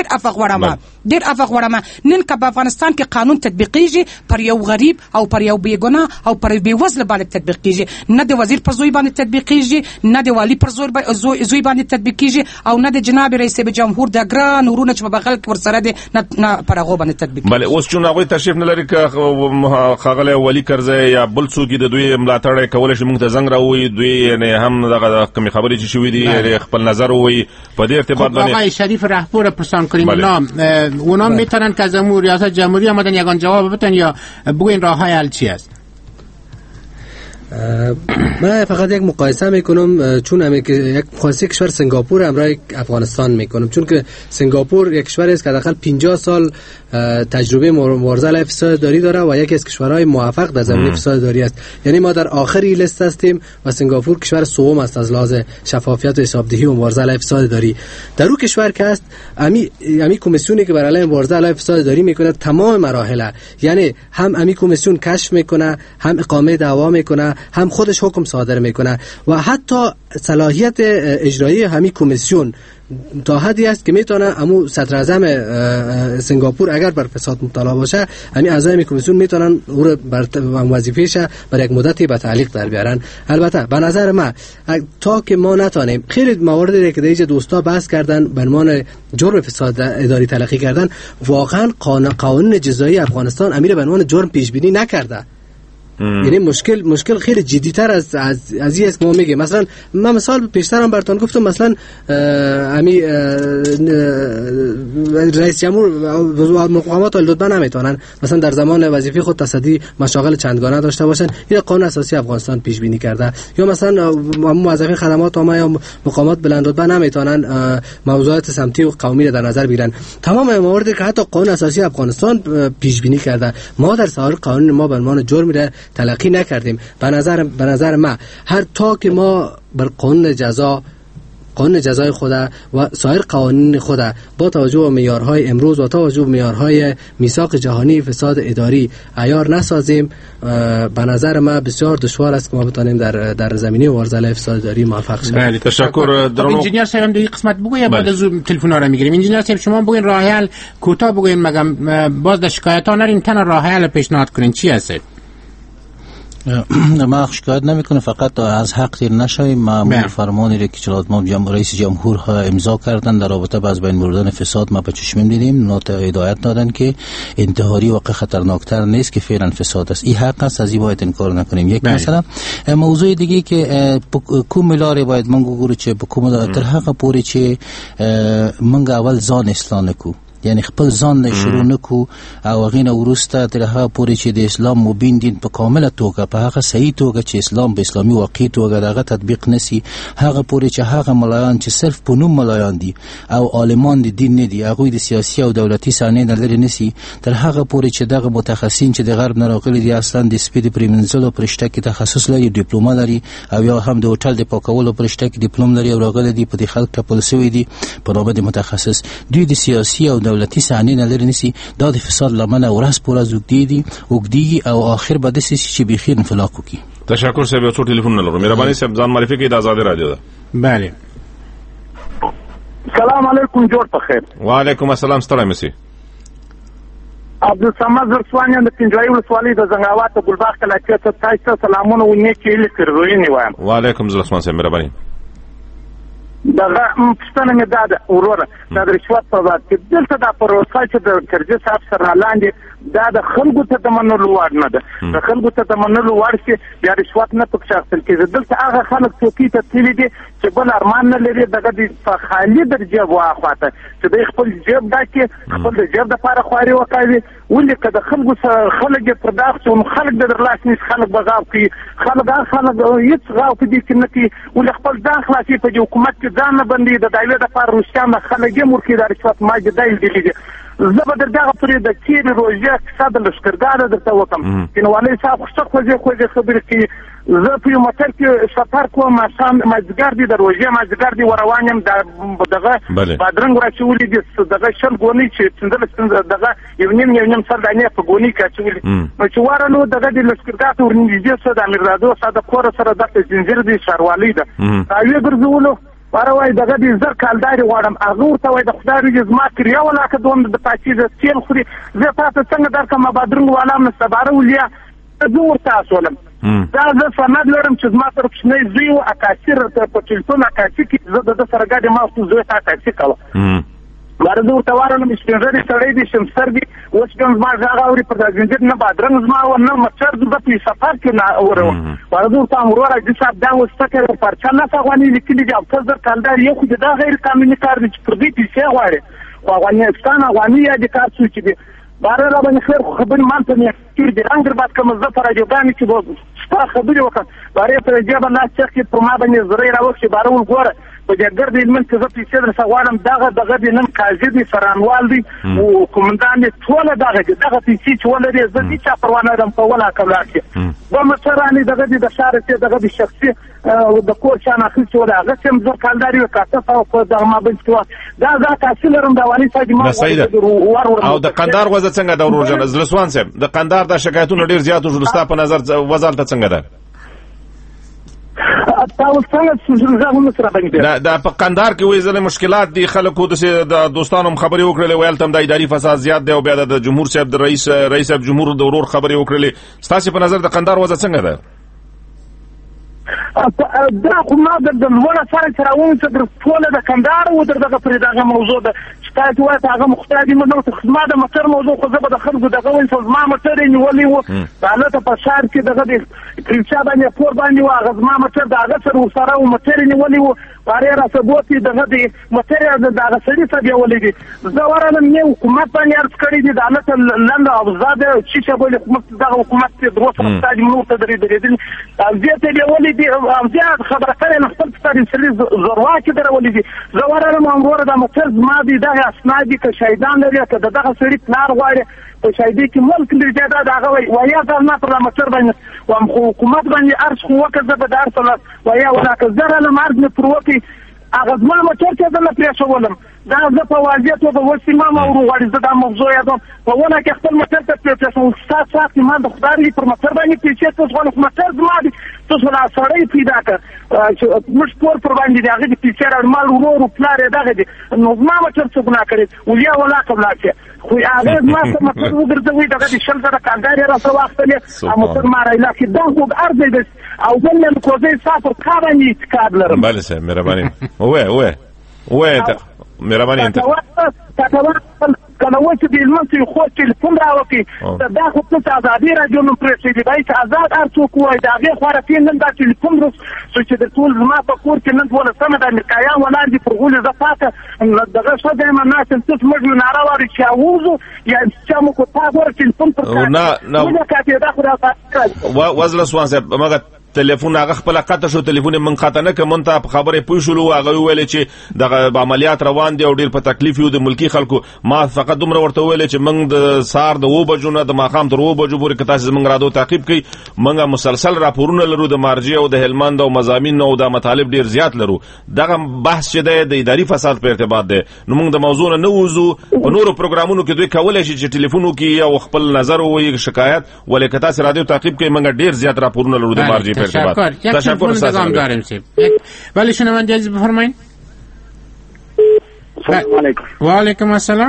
Speaker 7: افغوړم نن که په افغانستان کې قانون تطبیق کیږي پر یو غریب او پر یو بیګناه او پر بې وزله باندې تطبیق کیږي نه د وزیر پر زوی باندې تطبیق کیږي نه د والی پر زوی باندې تطبیق کیږي او نه د جناب رئیس جمهور د ګران ورونه چې په بغل کې ورسره دي نه پر هغه باندې تطبیق
Speaker 8: بله اوس چون هغه تشریف نه لري که خاغله ولی کرزه یا بل څوک د دوی ملاتړ کول شي موږ ته زنګ راوي دوی نه هم دغه کوم خبرې چې شوې دي خپل نظر وي په دې ارتباط باندې
Speaker 5: آقای شریف رهبر پرسان کنیم اونا میتونن که از ریاست جمهوری آمدن یگان جواب بدن یا بگوین راههای حل چی است؟
Speaker 6: من فقط یک مقایسه میکنم چون یک مقایسه کشور سنگاپور همراه افغانستان میکنم چون که سنگاپور یک کشور است که حداقل 50 سال تجربه مبارزه علیه فساد داری داره و یکی از کشورهای موفق در زمینه فساد داری است یعنی ما در آخری لیست هستیم و سنگاپور کشور سوم است از لحاظ شفافیت و حسابدهی و مبارزه علیه فساد داری در اون کشور که است امی کمیسیونی که برای مبارزه علیه فساد داری میکنه تمام مراحل یعنی هم امی کمیسیون کشف میکنه هم اقامه دعوا میکنه هم خودش حکم صادر میکنه و حتی صلاحیت اجرایی همین کمیسیون تا حدی است که میتونه امو صدر اعظم سنگاپور اگر بر فساد مبتلا باشه همین اعضای کمیسیون میتونن او رو بر وظیفه‌اش بر یک مدتی به تعلیق در بیارن. البته به نظر من تا که ما نتونیم خیلی مواردی که دیگه دوستا بحث کردن به عنوان جرم فساد اداری تلقی کردن، واقعا قانون جزایی افغانستان امیر به عنوان جرم پیش بینی نکرده. یعنی مشکل خیلی جدی‌تر از این است که ما میگیم. مثلا من مثال پیشترم براتون گفتم، مثلا امی رئیس جمهور مقامات لطفا نمیتونن مثلا در زمان وظیفه خود تصدی مشاغل چندگانه داشته باشن. این قانون اساسی افغانستان پیش بینی کرده. یا مثلا موظفین خدمات عامه یا مقامات بلند رتبه نمیتونن موضوعات سمتی و قومی را در نظر بگیرن. تمام مواردی که حتی قانون اساسی افغانستان پیش بینی کرده، ما در سایر قانون ما به عنوان جرم را تلقی نکردیم. به نظر من هر تا که ما بر قانون جزای خود و سایر قوانین خود با توجه به معیارهای امروز و توجه به معیارهای میثاق جهانی فساد اداری عیار نسازیم، به نظر من بسیار دشوار است که ما بتونیم در زمینه مبارزه فساد اداری موفق شویم.
Speaker 8: بله، تشکر.
Speaker 5: انجینیر صاحب دیگه قسمت بگوید بعد از تلفن‌ها رو میگیریم. انجینیر صاحب شما بگین راه حل کوتاه بگین، مگم باز در شکایت‌ها نرین، تنها راه حل پیشنهاد کنین چی هست؟
Speaker 13: ما شکایت نمیکنه، فقط از حق تیر نشویم. ما فرمانی را که جناب رئیس جمهور ها امضا کردن در رابطه با از بین بردن فساد ما به چشم دیدیم، نوت هدایت دادن که انتحاری واقع خطرناکتر نیست که فعلا فساد است. این حق است، از این باید انکار نکنیم. یک مثلا موضوع دیگه که کوملاره باید منگو گورو چه بکوم تر حق پوری چه منگ اول زان اسلام نکو، یعنی خپل ځان شروع نکو او غینه ورسته تر هغه پورې چې د اسلام مبین دین په کامله توګه په هغه صحیح توګه چې اسلام به اسلامي واقعي توګه دغه تطبیق نسی، هغه پورې چې هغه ملایان چې صرف په نوم ملایان دي او عالمان دي دین نه دي، هغه د سیاسي او دولتي صحنې نه لري نسی، تر هغه پورې چې دغه متخصصین چې د غرب نه راغلي دي اصلا د سپید پریمنزلو پرشته کې تخصص لري، ډیپلوما لري او یا هم د هوټل د پاکولو پرشته کې ډیپلوم لري او راغلي دي په دې خلک ټاکل شوی دي په نامه د متخصص. دوی د سیاسي او دولتي صحنې نه لري نسی، دا د فساد لمنه ورځ پر ورځ وګدي او اخر به د سې چې بخیر انفلاق وکي.
Speaker 8: تشکر صاحب. یو څو ټلیفون لرو. مهرباني صاحب ځان معرفي کړئ. د آزاد رادیو ده.
Speaker 5: بله.
Speaker 9: سلام علیکم. جوړ په خیر.
Speaker 8: وعلیکم السلام. ستړی مسی
Speaker 9: عبدالصمد زرسوانیان د پنځوي ولسوالۍ د زنګاوات د ګلباغ کلاچې ته تاسو سلامونه ونی کې لیکروینی وایم.
Speaker 8: وعلیکم السلام صاحب. مهرباني.
Speaker 9: دغه پښتنه مې دا وروره دا د رشوت په باب کې دلته دا پروسه چې د کرجي صاحب سره لاندې دا د خلکو ته د منلو وړ نه ده. د خلکو ته د منلو وړ چې بیا رشوت نه پکې اخیستل کېږي. دلته هغه خلک څوکۍ ته تللي دي چې بل ارمان نه لري، دغه د خالي در جیب واخواته چې د خپل جیب ډکې خپل د جیب دپاره خواري وکوي. ولې که د خلکو سره خلک یې پر داغ شي، خلک د درلاس نیسي، خلک به غاو کوي، خلک هیڅ غاو په دې کې نه کوي. ولې خپل ځان خلاصي په دې حکومت کې ځان نه بندي د دایوې دپاره روسیان د خلک یې ورکوي دا رشوت ما جدایل دي دي. زه به در دغه پورې د تېرې روژې کیسه د لښکرګاه درته وکړم. کینوالۍ صاحب ښه خوږې خبرې کوي. زه په یو موټر کې سفر کوم، مازدیګر دی د روژې مازدیګر دی ور روان یم، دغه بادرنګ راچولي دي دغه 20 ګونۍ چې 15 دغه یو نیم سر دانې په ګونۍ کې اچولي. نو چې ورالو دغه د لښکرګاه ته ورنږدې سه د امیرزادو سه د کور سره دغه زنجیر دی ښاروالۍ ده راویې ګرځولو وای دغه دې زر کالداري غواړم. هغه ورته وای د خدای دې زما کریا ولاکه دوم د پاچې د تیل خوري، زه تاسو څنګه درکم بادرنګ والا مې سباره ولیا زه ورته اسولم. دا زه سند لرم چې زما سره کوچنی زوی و عکاسي په ټلیفون عکاسي کې زه د سره ګاډي ما خپل زوی ته عکاسي کوه. ورته ورته وارم سپینږیري سړی دي شمسترګي اوس کوم زما غاغ اوري پر ځینځیر نه بادرنګ زما و نه مچر د په سفر کې نه ورو. ورته ورته امرورا د صاحب دا وسته پرچا نه افغاني لیکلي دي او څه کالدار یو خو دا غیر قانوني کار دي چې پر دې پیسې غواړي. افغانستان افغاني دي کار څه چې دي باره را باندې خیر خبرې مانته نه کړې دي رنګ بعد کوم زه پر راجوګانی چې ستا خبرې وکړه باره پر جبه نه چې په ما باندې زری راوښي باره وګوره په جګر دې من چې زه پیسې در غواړم دغه دې نن قاضي دي سرانوال دي او کومندان دي ټول دغه پیسې چې ولري زه دې چا پروا نه لرم په ولا کولای و مشرانی دغه دې د شهر چې دغه د شخصي او د کور شان اخلي چې ولا هغه سم زه کالداري وکړه او په دغه ما بنځ دا تاسو لرم دا وانی ساجي ما
Speaker 8: او د قندار وزه څنګه د ورجن زلسوان صاحب د قندار د شکایتونو ډیر زیات وجلستا په نظر وزارت څنګه ده
Speaker 9: تاسو څنګه زغم سره باندې
Speaker 8: دا په قندهار کې وې ځله مشکلات دي خلکو د دوستانو خبرې وکړلې ویل تم د اداري فساد زیات دی او بیا د جمهور صاحب د رئیس صاحب جمهور د ورور خبرې وکړلې تاسو په نظر د قندهار وضع څنګه ده
Speaker 9: دا خو ما د لوړه سره راوون چې د ټوله د کندهار او دغه پرې دغه موضوع ده چې تاسو وایي هغه مختلفه نو ما د متر موضوع خو زه به د خلکو دغه وایي چې ما متر نیولې وو حالت په شار کې دغه د کلیسا باندې پور باندې و هغه ما متر دغه سره او متر نیولې وو بارے را ثبوت دغه د متر دغه سړي څخه دیولې دي زه ورانم نه حکومت باندې ارز کړی دي د حالت لنډ او زاده چې څه بل حکومت دغه حکومت د دروسه محتاج منو ته درې دي زه ته دیولې دي زیات خبره کړې نه خپل ستاري سړي زروا کې درولې دي زه ورانم امور د متر ما دي دغه اسناد دي که شهیدان لري که دغه سړي پلار غواړي په شهیدی کې ملک لري دا دغه ویا دا نه پر متر باندې و حکومت باندې ارز خو وکړه به دار ته ویا ولکه زره له مرګ نه پروتي هغه ما متر چې زه نه پریښولم دا زه په واضح توګه وسیمه ما وروغړې زه دا موضوع یادوم په ونه کې خپل متر ته پریښوم سات ما د خدای پر متر باندې پیچې ته ځوان متر زما دي تاسو لا سړی پیدا کړ چې موږ پر باندې دغه د پیچې راړمال ورو پلار دغه دي نو ما متر څه ګناه کړی ولیا ولا قبل چې خو هغه ما څه متر وګرځوي دغه د شل زره کانداري را سره واخلې او متر ما راځي لکه دا خو ارزه دي او بل له کوزي سافر کارني کار لرم
Speaker 8: بله سه مهرباني وې مهرباني انت
Speaker 9: کله و چې د المنسي خو ټلیفون راوکي دا خو څه ازادي راځو نو پرې چې دی چې آزاد ارڅوک وای دا هغه خو راځي نن دا ټلیفون روس چې د ټول زما په کور کې نن ولا سم د امریکایان ولاندې پر غول زفاته دغه څه د مناس څه موږ نه راوړي چې اوزو یا چې موږ په تاسو ټلیفون پر
Speaker 8: نه
Speaker 9: کاته دا خو راځي
Speaker 8: وزله سوان صاحب مګه تلیفون هغه خپل قطع شو تلیفون من قطع نه کوم ته خبره پوه شو هغه ویل چې دغه عملیات روان دي او ډیر په تکلیف یو د ملکی خلکو ما فقط دومره ورته ویل چې موږ د سار د 2 بجو نه د ماخام تر 2 بجو پورې کته زمونږ رادو تعقیب کوي موږ مسلسل راپورونه لرو د مارجه او د هلمند او مزامین او د مطالب ډیر زیات لرو دغه بحث چې د اداري فساد په ارتباط ده نو موږ د موضوع نه وځو په نورو پروګرامونو کې دوی کولای شي چې ټلیفونو کې او خپل نظر او شکایت ولې کته سره رادیو تعقیب کوي موږ ډیر زیات راپورونه لرو د مارجه په ارتباط
Speaker 5: تشکر نظام داریم سیب ولی شنونده عزیز بفرمایید
Speaker 9: السلام علیکم
Speaker 5: و علیکم السلام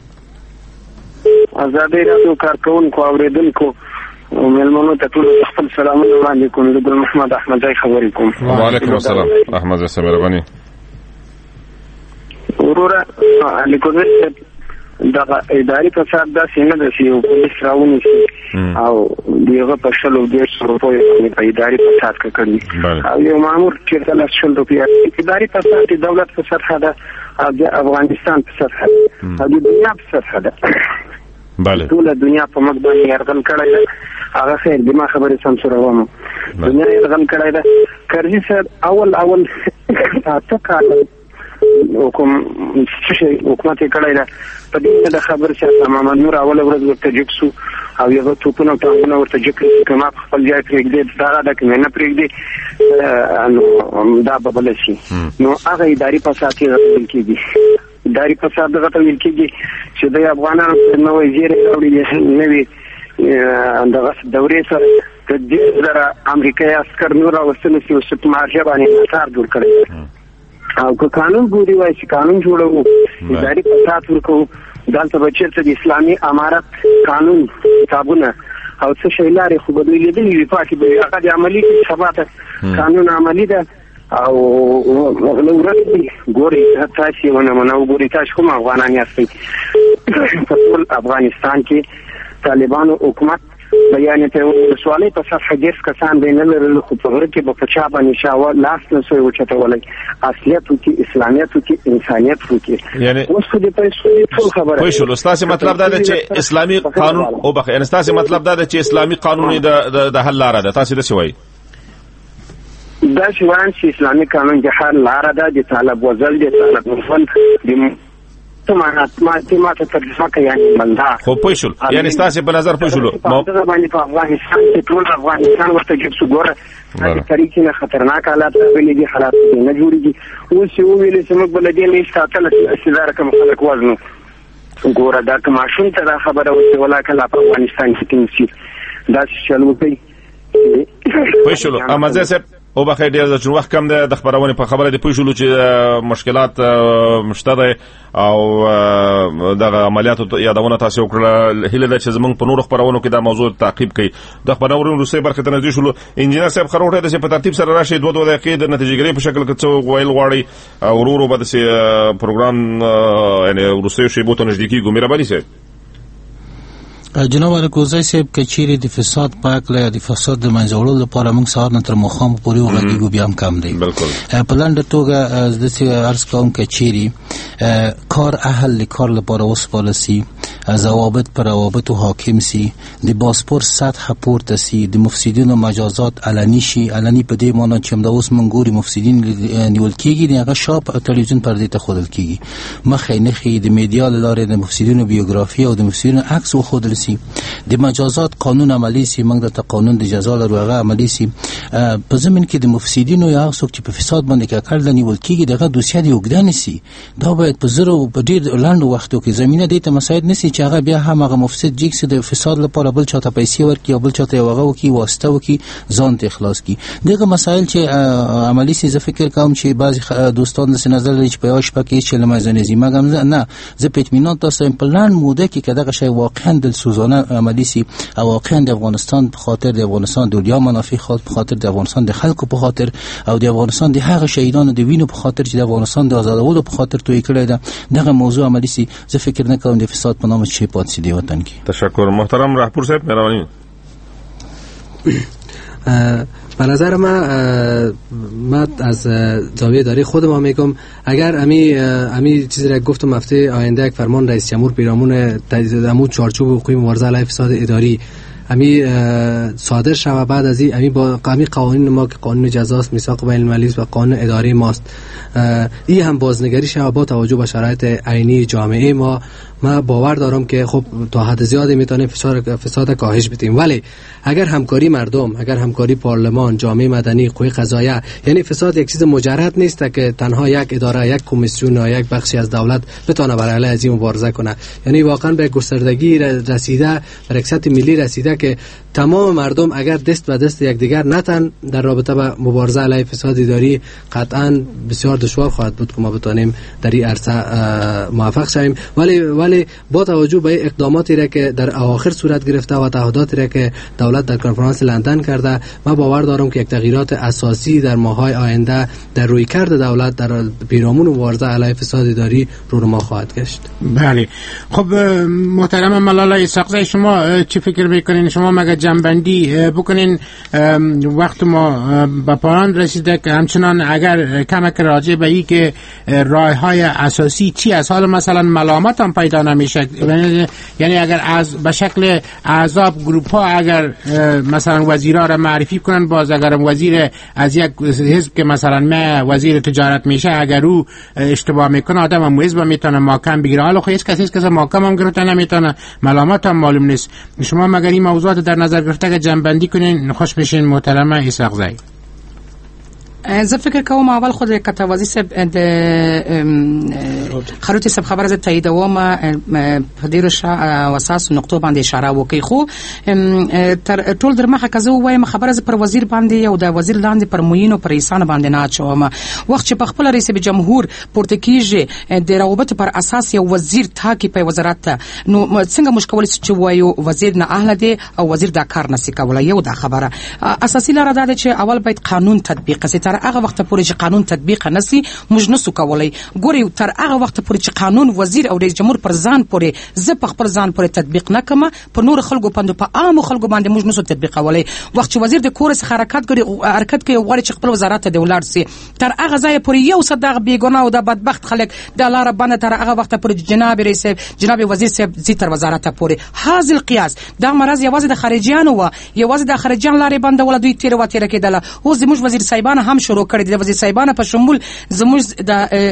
Speaker 9: آزادی رادیو کارکونکو اوریدونکو ملمنو ته ټول خپل سلامونه وړاندې کوم د ګل محمد احمد ځای خبرې کوم
Speaker 8: و علیکم السلام احمد زه مهرباني
Speaker 9: ورور علیکم دغه اداري فساد دا څنګه د سیو پولیس راونی او دغه په شلو د روپیو په اداري فساد کړی او یو مامور چې د 100 روپیو اداري فساد د دولت په سطح ده او د افغانستان په سطح ده او د دنیا په سطح ده
Speaker 8: بله
Speaker 9: ټول دنیا په مخ باندې يرغل کړی ده هغه خیر دما خبره سم سره ومه دنیا يرغل کړی ده کرزي سره اول تاسو کار حکومت کړی ده په دې د خبر چې محمد نور اول ورځ ورته جکسو او یو ټوپونه ټاونه ورته جکړه کما خپل ځای پرېږدي دا د کوم نه پرېږدي نو دا به بل شي نو هغه اداري فساد کېږي اداري فساد دغه ته ویل کېږي چې د افغانانو نو وزیر اوري نوي دغه دورې سره د دې زره امریکایي عسكر نور اوسنه چې وسط مارجه باندې اثر جوړ کړی او که قانون ګوري وای چې قانون جوړو اداري فساد ورکو دلته بچرته د اسلامي امارت قانون کتابونه او څه شی لري خو بدلی لیدلی وی پاتې به هغه د عملی ثبات قانون عملی ده او ورته ګوري تاسو ونه منو ګوري تاسو کوم افغانان یاستئ په ټول افغانستان کې طالبانو حکومت بیان ته سوالي په صفحه ډیر کسان دي نه لرل خو په غره کې په پچا باندې شاو لاس نه سوی وچته ولای اصلیت او کې اسلامیت او کې انسانیت او کې
Speaker 8: یعنی
Speaker 9: اوس خو دې په ټول خبره
Speaker 8: وای شو استاد مطلب دا دی چې اسلامي قانون او بخ ان استاد مطلب دا دی چې اسلامي قانون د حل لاره ده تاسو د شوي
Speaker 9: دا شوان چې اسلامي قانون د حل لاره ده د طالب وزل د طالب وفن د ما ته ترجمه کوي یعنی مندا
Speaker 8: خو پوښول یعنی تاسو په نظر پوښولو
Speaker 9: په باندې په افغانستان کې ټول افغانستان ورته جګ وګوره د طریقې نه خطرناک حالات راغلي دي حالات نه جوړيږي اوس یو ویل چې موږ بل دې نه ساتل چې دا رقم خلک وزنو ګوره دا کومه شون ته خبره وته ولاکه په افغانستان کې تنسي دا چلو کوي
Speaker 8: پوښولو امازه او بخیر ډیر چې وخت کم ده د خبرونه په خبره دی پوښلو چې مشکلات مشته ده او د عملیاتو یادونه تاسو وکړه هله ده چې زمونږ په نور خبرونو کې دا موضوع تعقیب کړي د خبرونو روسي برخه ته نږدې شولو انجینر صاحب خروټه د په ترتیب سره راشي 2 دقیقې د نتیجګری په شکل کې څو ویل غواړي ورورو به د پروګرام یعنی روسي شی بوته نږدې کیږي مهرباني سي
Speaker 13: جناب الکوزی صاحب کچيري د فساد پاکله د فساد د منځوړلو لپاره موږ سهار نه تر مخام پورې وغږیږو بیا هم کم دی
Speaker 8: بالکل
Speaker 13: په لاندې توګه د سي عرض کوم کچيري کار اهل کار لپاره وسپارل سي ضوابط پر روابط حاکم سي د پاسپورت سطح پورته سي د مفسدینو مجازات علني شي علني په دې معنی چې د اوس منګوري مفسدین نیول کیږي هغه شاپ تلویزیون پردې ته خودل کیږي مخې نه خي د میډیا لاره د مفسدینو بیوګرافي او د مفسدینو عکس خودل د مجازات قانون عملی سي موږ د قانون د جزا لرو هغه عملی سي په زمين کې د مفسدینو یا څوک چې په فساد باندې کار نیول کیږي دغه دوسیه دی وګدان سي دا باید په زرو په ډیر لاندو وختو کې زمينه دې ته مساعد نشي چې هغه بیا هم هغه مفسد جیکس د فساد لپاره بل چاته پیسې ورکړي او بل چاته هغه وکي واسطه وکي ځان ته اخلاص کی دغه مسائل چې عملی سي زه فکر کوم چې بعضی دوستان د نظر لري چې په یو شپه کې چې لمزنه زی مګم نه زه په اطمینان تاسو په لاند موده کې کداغه شی واقعا د سوزانه عملی سي او واقعا د افغانستان په خاطر د افغانستان د دنیا منافع په خاطر د افغانستان د خلکو په خاطر او د افغانستان د هغه شهیدانو د وینو په خاطر چې د افغانستان د آزادولو په خاطر توې کړی ده دغه موضوع عملی سي زه فکر نه کوم د فساد په نامه شي پات سي دی وطن کې.
Speaker 8: تشکر محترم راهپور صاحب مهرباني.
Speaker 6: به نظر ما از زاویه اداری خود ما میگم اگر امی چیزی را گفتم هفته آینده یک فرمان رئیس جمهور پیرامون تدیدمون چارچوب حقوقی مبارزه علیه فساد اداری امی صادر شود بعد از این با قوانین ما که قانون جزاست میثاق بین المللی و قانون اداری ماست این هم بازنگری شود با توجه به شرایط عینی جامعه ما باور دارم که خب تا حد زیادی میتونیم فساد کاهش بدیم ولی اگر همکاری مردم اگر همکاری پارلمان جامعه مدنی قوه قضاییه یعنی فساد یک چیز مجرد نیست که تنها یک اداره یک کمیسیون یا یک بخشی از دولت بتونه برای علیه از این مبارزه کنه یعنی واقعا به گستردگی رسیده در یک سطح ملی رسیده که تمام مردم اگر دست به دست یکدیگر نتن در رابطه با مبارزه علیه فساد اداری قطعا بسیار دشوار خواهد بود که ما بتونیم در این عرصه موفق شویم ولی با توجه به اقداماتی را که در اواخر صورت گرفته و تعهداتی را که دولت در کنفرانس لندن کرده ما باور دارم که یک تغییرات اساسی در ماه‌های آینده در رویکرد دولت در پیرامون مبارزه علیه فساد اداری رونما خواهد گشت.
Speaker 5: بله خب محترم ملاله اسحاقزی شما چی فکر میکنین شما مگه جنبندی بکنین وقت ما به پایان رسیده که همچنان اگر کمک راجع به این که راه‌های اساسی چی از حال مثلا ملامت هم پیدا نمیشه یعنی اگر از به شکل احزاب گروپ ها اگر مثلا وزیرا را معرفی کنن باز اگر وزیر از یک حزب که مثلا ما وزیر تجارت میشه اگر او اشتباه میکنه آدم هم حزب میتونه محکم بگیره حالا خب هیچ کسی محکم هم گرفته نمیتونه ملامت هم معلوم نیست شما مگر این موضوعات در نظر گرفته که جنبندی کنین خوش بشین محترم اسحاقزی.
Speaker 7: زه فکر کوم اول خود کتوازی سب د خروټي سب خبره زه تاییدوم په ډیرو اساس نقطو باندې اشاره وکي خو تر ټول درمخه کزه وایم خبره ز پر وزیر باندې او د وزیر لاندې پر موینو پر انسان باندې نه چوم وخت چې په خپل رئیس جمهور پورتکیږي د روابط پر اساس یو وزیر تاکي په وزارت نو څنګه مشکل چې وایو وزیر نه اهل دی او وزیر دا کار نسی کولای یو دا خبره اساسي لاره ده چې اول باید قانون تطبیق سي تر هغه وخت پورې چې قانون تطبیق نسی موږ نسو کولای ګوري تر هغه وخت پورې چې قانون وزیر او رئیس جمهور پر ځان پورې زه په خپل ځان پورې تطبیق نکم په نور خلکو په عام خلکو باندې موږ نسو تطبیق کولای وخت چې وزیر د کور څخه حرکت کوي غواړي چې خپل وزارت د ولر سي تر هغه ځای پورې یو صدق بیګونه او د بدبخت خلک د لار باندې تر هغه وخت پورې جناب وزیر صاحب زی تر وزارت پورې حاصل قیاس دا مرز یوازې د خارجيانو و یوازې د خارجيان لارې باندې ول دوی تیر کېدله او زموږ وزیر صاحبان هم شروع کړی د وزیر صاحبانه په شمول زموږ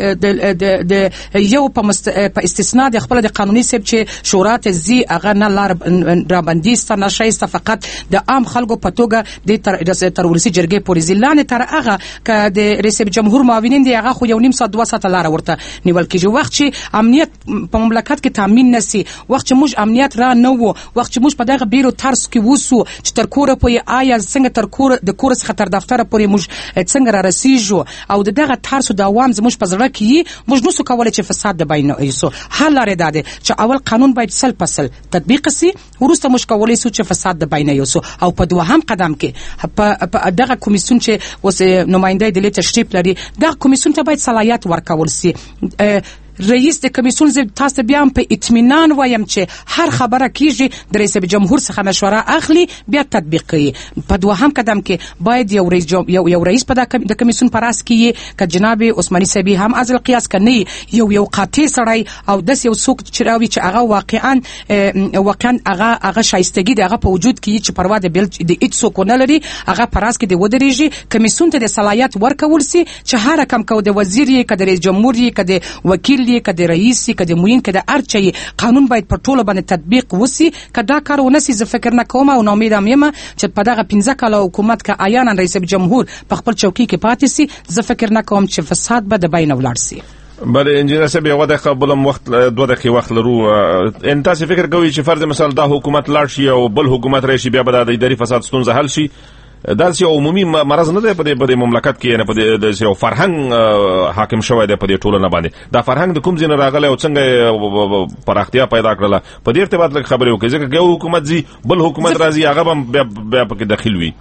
Speaker 7: د یو په استثناء د خپل د قانوني سب چې شورا ته زی هغه نه لار را بندیست نه شایسته فقط د عام خلکو په توګه د تر ولسی جرګې پورې ځلانه تر هغه ک د رئیس جمهور معاونین دی هغه خو یو نیم ساعت 2 ساعت لار ورته نیول کیږي وخت چې امنیت په مملکت کې تامین نسی وخت چې موږ امنیت را نه وو وخت چې موږ په دغه بیرو ترس کې وسو چې تر کوره پوي آیا څنګه تر کور د کور څخه تر دفتر پورې موږ څنګه را رسیږو او دغه ترس د عوام زموږ په زړه کې موږ نو څه کولای چې فساد د بین ایسو حل لري ده چې اول قانون باید سل پسل تطبیق سي ورسته موږ کولای سو چې فساد د بین ایسو او په دوهم قدم کې په دغه کمیسیون چې وس نماینده د تشریف لري دغه کمیسیون ته باید صلاحیت ورکول سي رئیس د کمیسیون تاسو بیا په اطمینان وایم چې هر خبره کیږي د رئیس جمهور څخه مشوره اخلي بیا تطبیق کوي په دوهم قدم کې باید یو رئیس په د کمیسیون پراس کې ک جناب عثماني صاحب هم از القياس کني یو قاطع سړی او د یو څوک چراوي چې هغه واقعا هغه شایستګي دغه په وجود کې چې پروا د بل د هیڅ څوک نه لري هغه پراس کې د ودرېږي کمیسیون ته د صلاحیت ورکول سي چې هر کم کو د وزیر یې ک د رئیس جمهور یې ک د وکیل که د رئیس که د موین که د ارچي قانون باید پر ټولو باندې تطبیق وسی که دا کار ونسی زه فکر نه کوم او امیدم یم چې په دغه 15 کاله حکومت که عیانا رئیس جمهور په خپل چوکۍ کې پاتې سي زه فکر نه کوم چې فساد به د بین ولاړ سي.
Speaker 8: بله انجینر صاحب یو دقیقه بلم وخت 2 دقیقې وخت لرو ان تاسو فکر کوئ چې فرض مثال دا حکومت لاړ شي او بل حکومت راشي بیا به د اداري فساد ستونزه حل شي دا یو عمومي مرض نه دی په مملکت کې نه په یو فرهنګ حاکم شوی دی په ټولنه باندې دا فرهنګ د کوم ځای نه راغلی او څنګه پراختیا پیدا کړله په دې ارتباط لږ خبرې وکړئ ځکه یو حکومت ځي بل حکومت راځي هغه هم بیا پکې دخیل وي.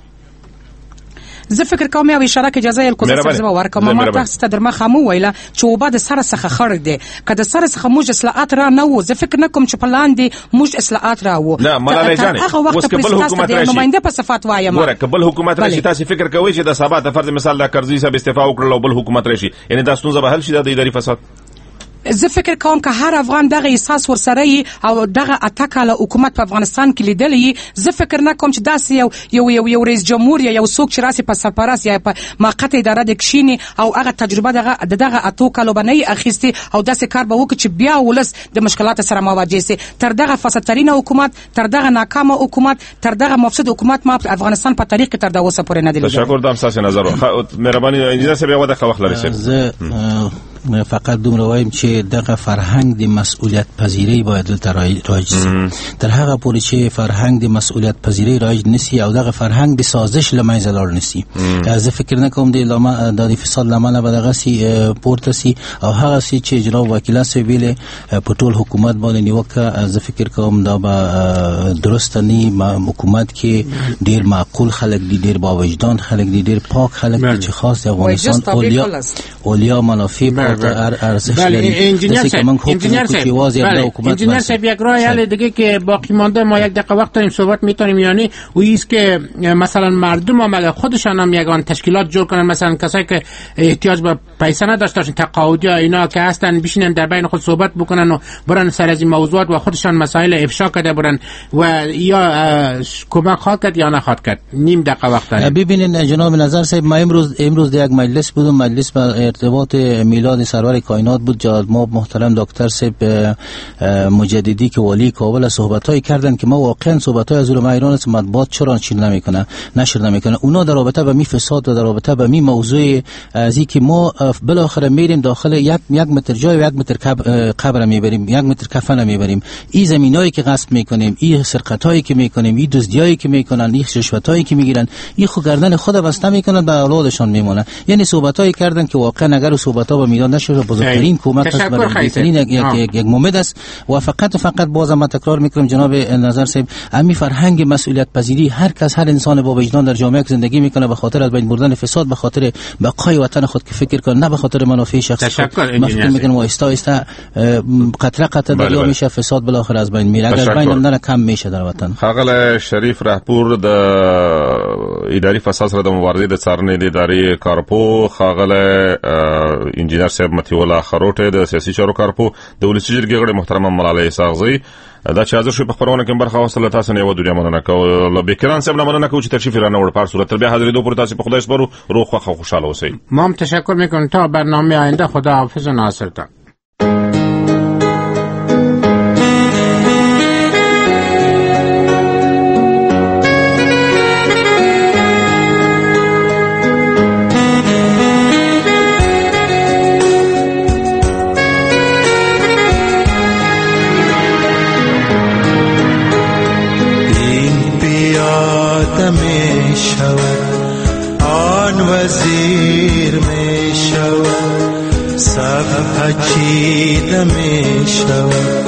Speaker 7: زه فکر کوم یو اشاره کې اجازه یې کوم څه ورکوم ما تاسو ته درمه خمو ویله چې وبا د سره څخه خړ دی کله سره څخه موږ اصلاحات را نه وو زه فکر نه کوم چې په لاندې موږ اصلاحات را وو
Speaker 8: نه ملالۍ جان
Speaker 7: اوس کبل حکومت راشي نماینده په صفات وایم
Speaker 8: ګوره کبل حکومت راشي تاسو فکر کوئ چې د سبا د فرض مثال د کرزي صاحب استعفا وکړل او بل حکومت راشي یعنی دا ستونزه به حل شي د اداري فساد
Speaker 7: زه فکر کوم که هر افغان دغه احساس ورسره او دغه اتکاله حکومت په افغانستان کې لیدلی زه فکر نه کوم چې داسې یو رئیس جمهور یا یو څوک چې راسي په سفارت یا په موقت اداره د کښینی او هغه تجربه دغه اتوکاله باندې اخیستي او داسې کار به وکړي چې بیا ولس د مشکلات سره مواجه سي تر دغه فسادترین حکومت تر دغه ناکامه حکومت تر دغه مفسد حکومت ما په افغانستان په تاریخ کې تر دا اوسه پورې نه دی.
Speaker 8: تشکر دام ساسي نظر مهرباني انجینر صاحب یو دغه وخت لري
Speaker 13: فقط دومره وایم چې دغه فرهنګ د مسؤلیت پذیری باید دلته رایج شي تر هغه پورې چې فرهنګ د مسؤلیت پذیری رایج نسی او دغه فرهنګ د سازش لمنځه لاړ نسی زه فکر نه کوم د فساد لامل به دغه سي پورته سي او هغه سي چې جناب وکیل سویل په ټول حکومت باندې نیوکه زه فکر کوم دا به درست نه حکومت کې ډیر معقول خلک دي ډیر با وجدان خلک دي ډیر پاک خلک دي چې خاص افغانستان اولیا منافع ارزش داره.
Speaker 5: انجینر صاحب یک راه حل دیگه که باقی مانده ما یک دقیقه وقت داریم صحبت میتونیم یعنی و ایست که مثلا مردم عمل خودشان هم یگان تشکیلات جور کنن مثلا کسایی که احتیاج به پیسه نداشته باشن تقاعدی ها اینا که هستن بشینن در بین خود صحبت بکنن و برن سر از این موضوعات و خودشان مسائل افشا کرده برن و یا کمک خواهد کرد یا نخواهد کرد. نیم دقیقه وقت داریم.
Speaker 13: ببینین جناب نظر صاحب ما امروز در یک مجلس بودم مجلس با ارتباط میلاد سرور کائنات بود جناب محترم دکتر صاحب مجددی که والی کابل صحبتایی کردن که ما واقعا صحبتای از علمای ایران است مطبوعات چرا نشر نمیکنه اونا در رابطه با می فساد و در رابطه با می موضوع از اینکه ما بالاخره میریم داخل یک متر جای و یک متر قبر میبریم یک متر کفن میبریم این زمینایی که غصب میکنیم این سرقتایی که میکنیم این دزدیایی که میکنن این رشوتایی که میگیرن این خود گردن خود بسته میکنن به اولادشان میمونه یعنی صحبتایی کردن که واقعا اگر صحبت‌ها با میدان نشه بزرگترین کمک است برای بهترین یک مومد است و فقط بازم من تکرار میکنم جناب نظر صاحب امی فرهنگ مسئولیت پذیری هر کس هر انسان با وجدان در جامعه زندگی میکنه به خاطر از بین بردن فساد به خاطر بقای وطن خود که فکر کنه نه به خاطر منافع شخصی من فکر میکنم آهسته قطره دریا میشه فساد بالاخره از بین میره اگر بین نه کم میشه در وطن.
Speaker 8: خاغل شریف رهپور د اداري فساد سره د مبارزې د څارنې د ادارې کارپو خاغل انجینر صاحب متي الله خروټه د سیاسي چارو کارپو د ولسی جرګې غړي محترم ملالۍ ساغزي دا چې حاضر شوي په خپرونه کې برخه واخیستله، تاسو نه یوه دنیا مننه کوو. له بېکران صاحب نه مننه کوو چې تشریف یې رانه وړ. په هر صورت تر بیا حاضرېدو پورې تاسې په خدای سپارو، روغ خوښ او خوشحاله اوسئ.
Speaker 5: ما هم تشکر میکنم. تا برنامه آینده خدا حافظ و ناصرتان.
Speaker 14: می شود آن وزیر می شود، صف چیده می شود،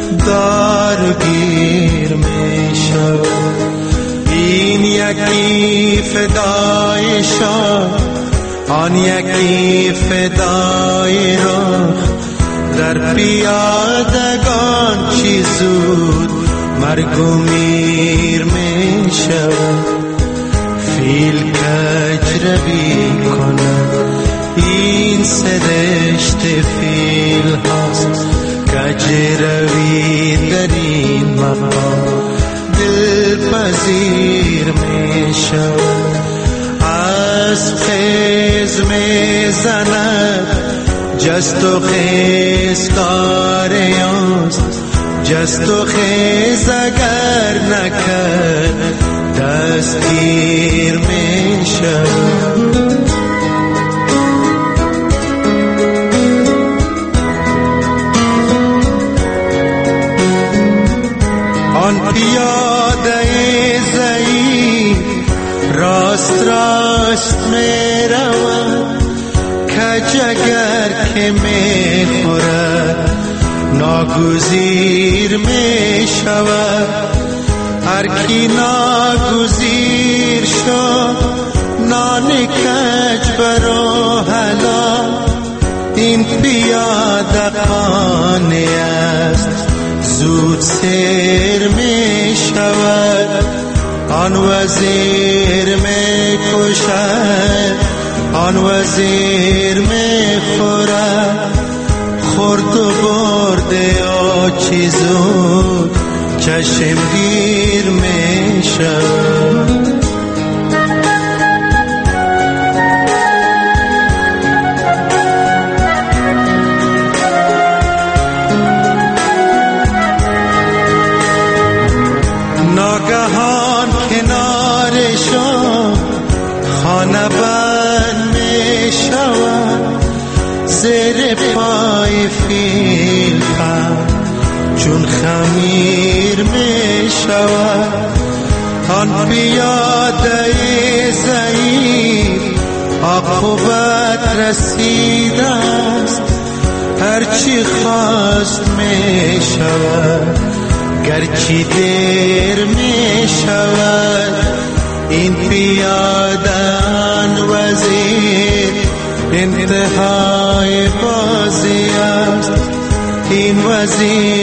Speaker 14: دارگیر می شود. این یکی فدای شاه، آن یکی فدای راه، در پیادگان چی زود مرگ و میر می شود. فیل کجروی کند این سرشت فیل هاست، کجروی در این مقام دلپذیر می شود. از خیز می زند جست و خیز کاریاست، جست و خیز اگر نکرد دستگیر می شود. آن پیاده ضعیف راست راست می رود، کج اگر که می خورد ناگزیر می شود. هر کی ناگزیر شد نان کج برو حلال، این پیاده خانه است زود سیر می شود. آن وزیر می کشد، آن وزیر می خورد، خورد و برده آ چی زود چشمگیر می شود. ناگهان کنارشان خانه بند می شود، زیر پای فیل چون خمیر می شود. آن پیاده ضعیف عاقبت رسیده است، هرچی خواست می شود گرچی دیر می شود. این پیاده آن وزیر انتهای بازی است، این وزیر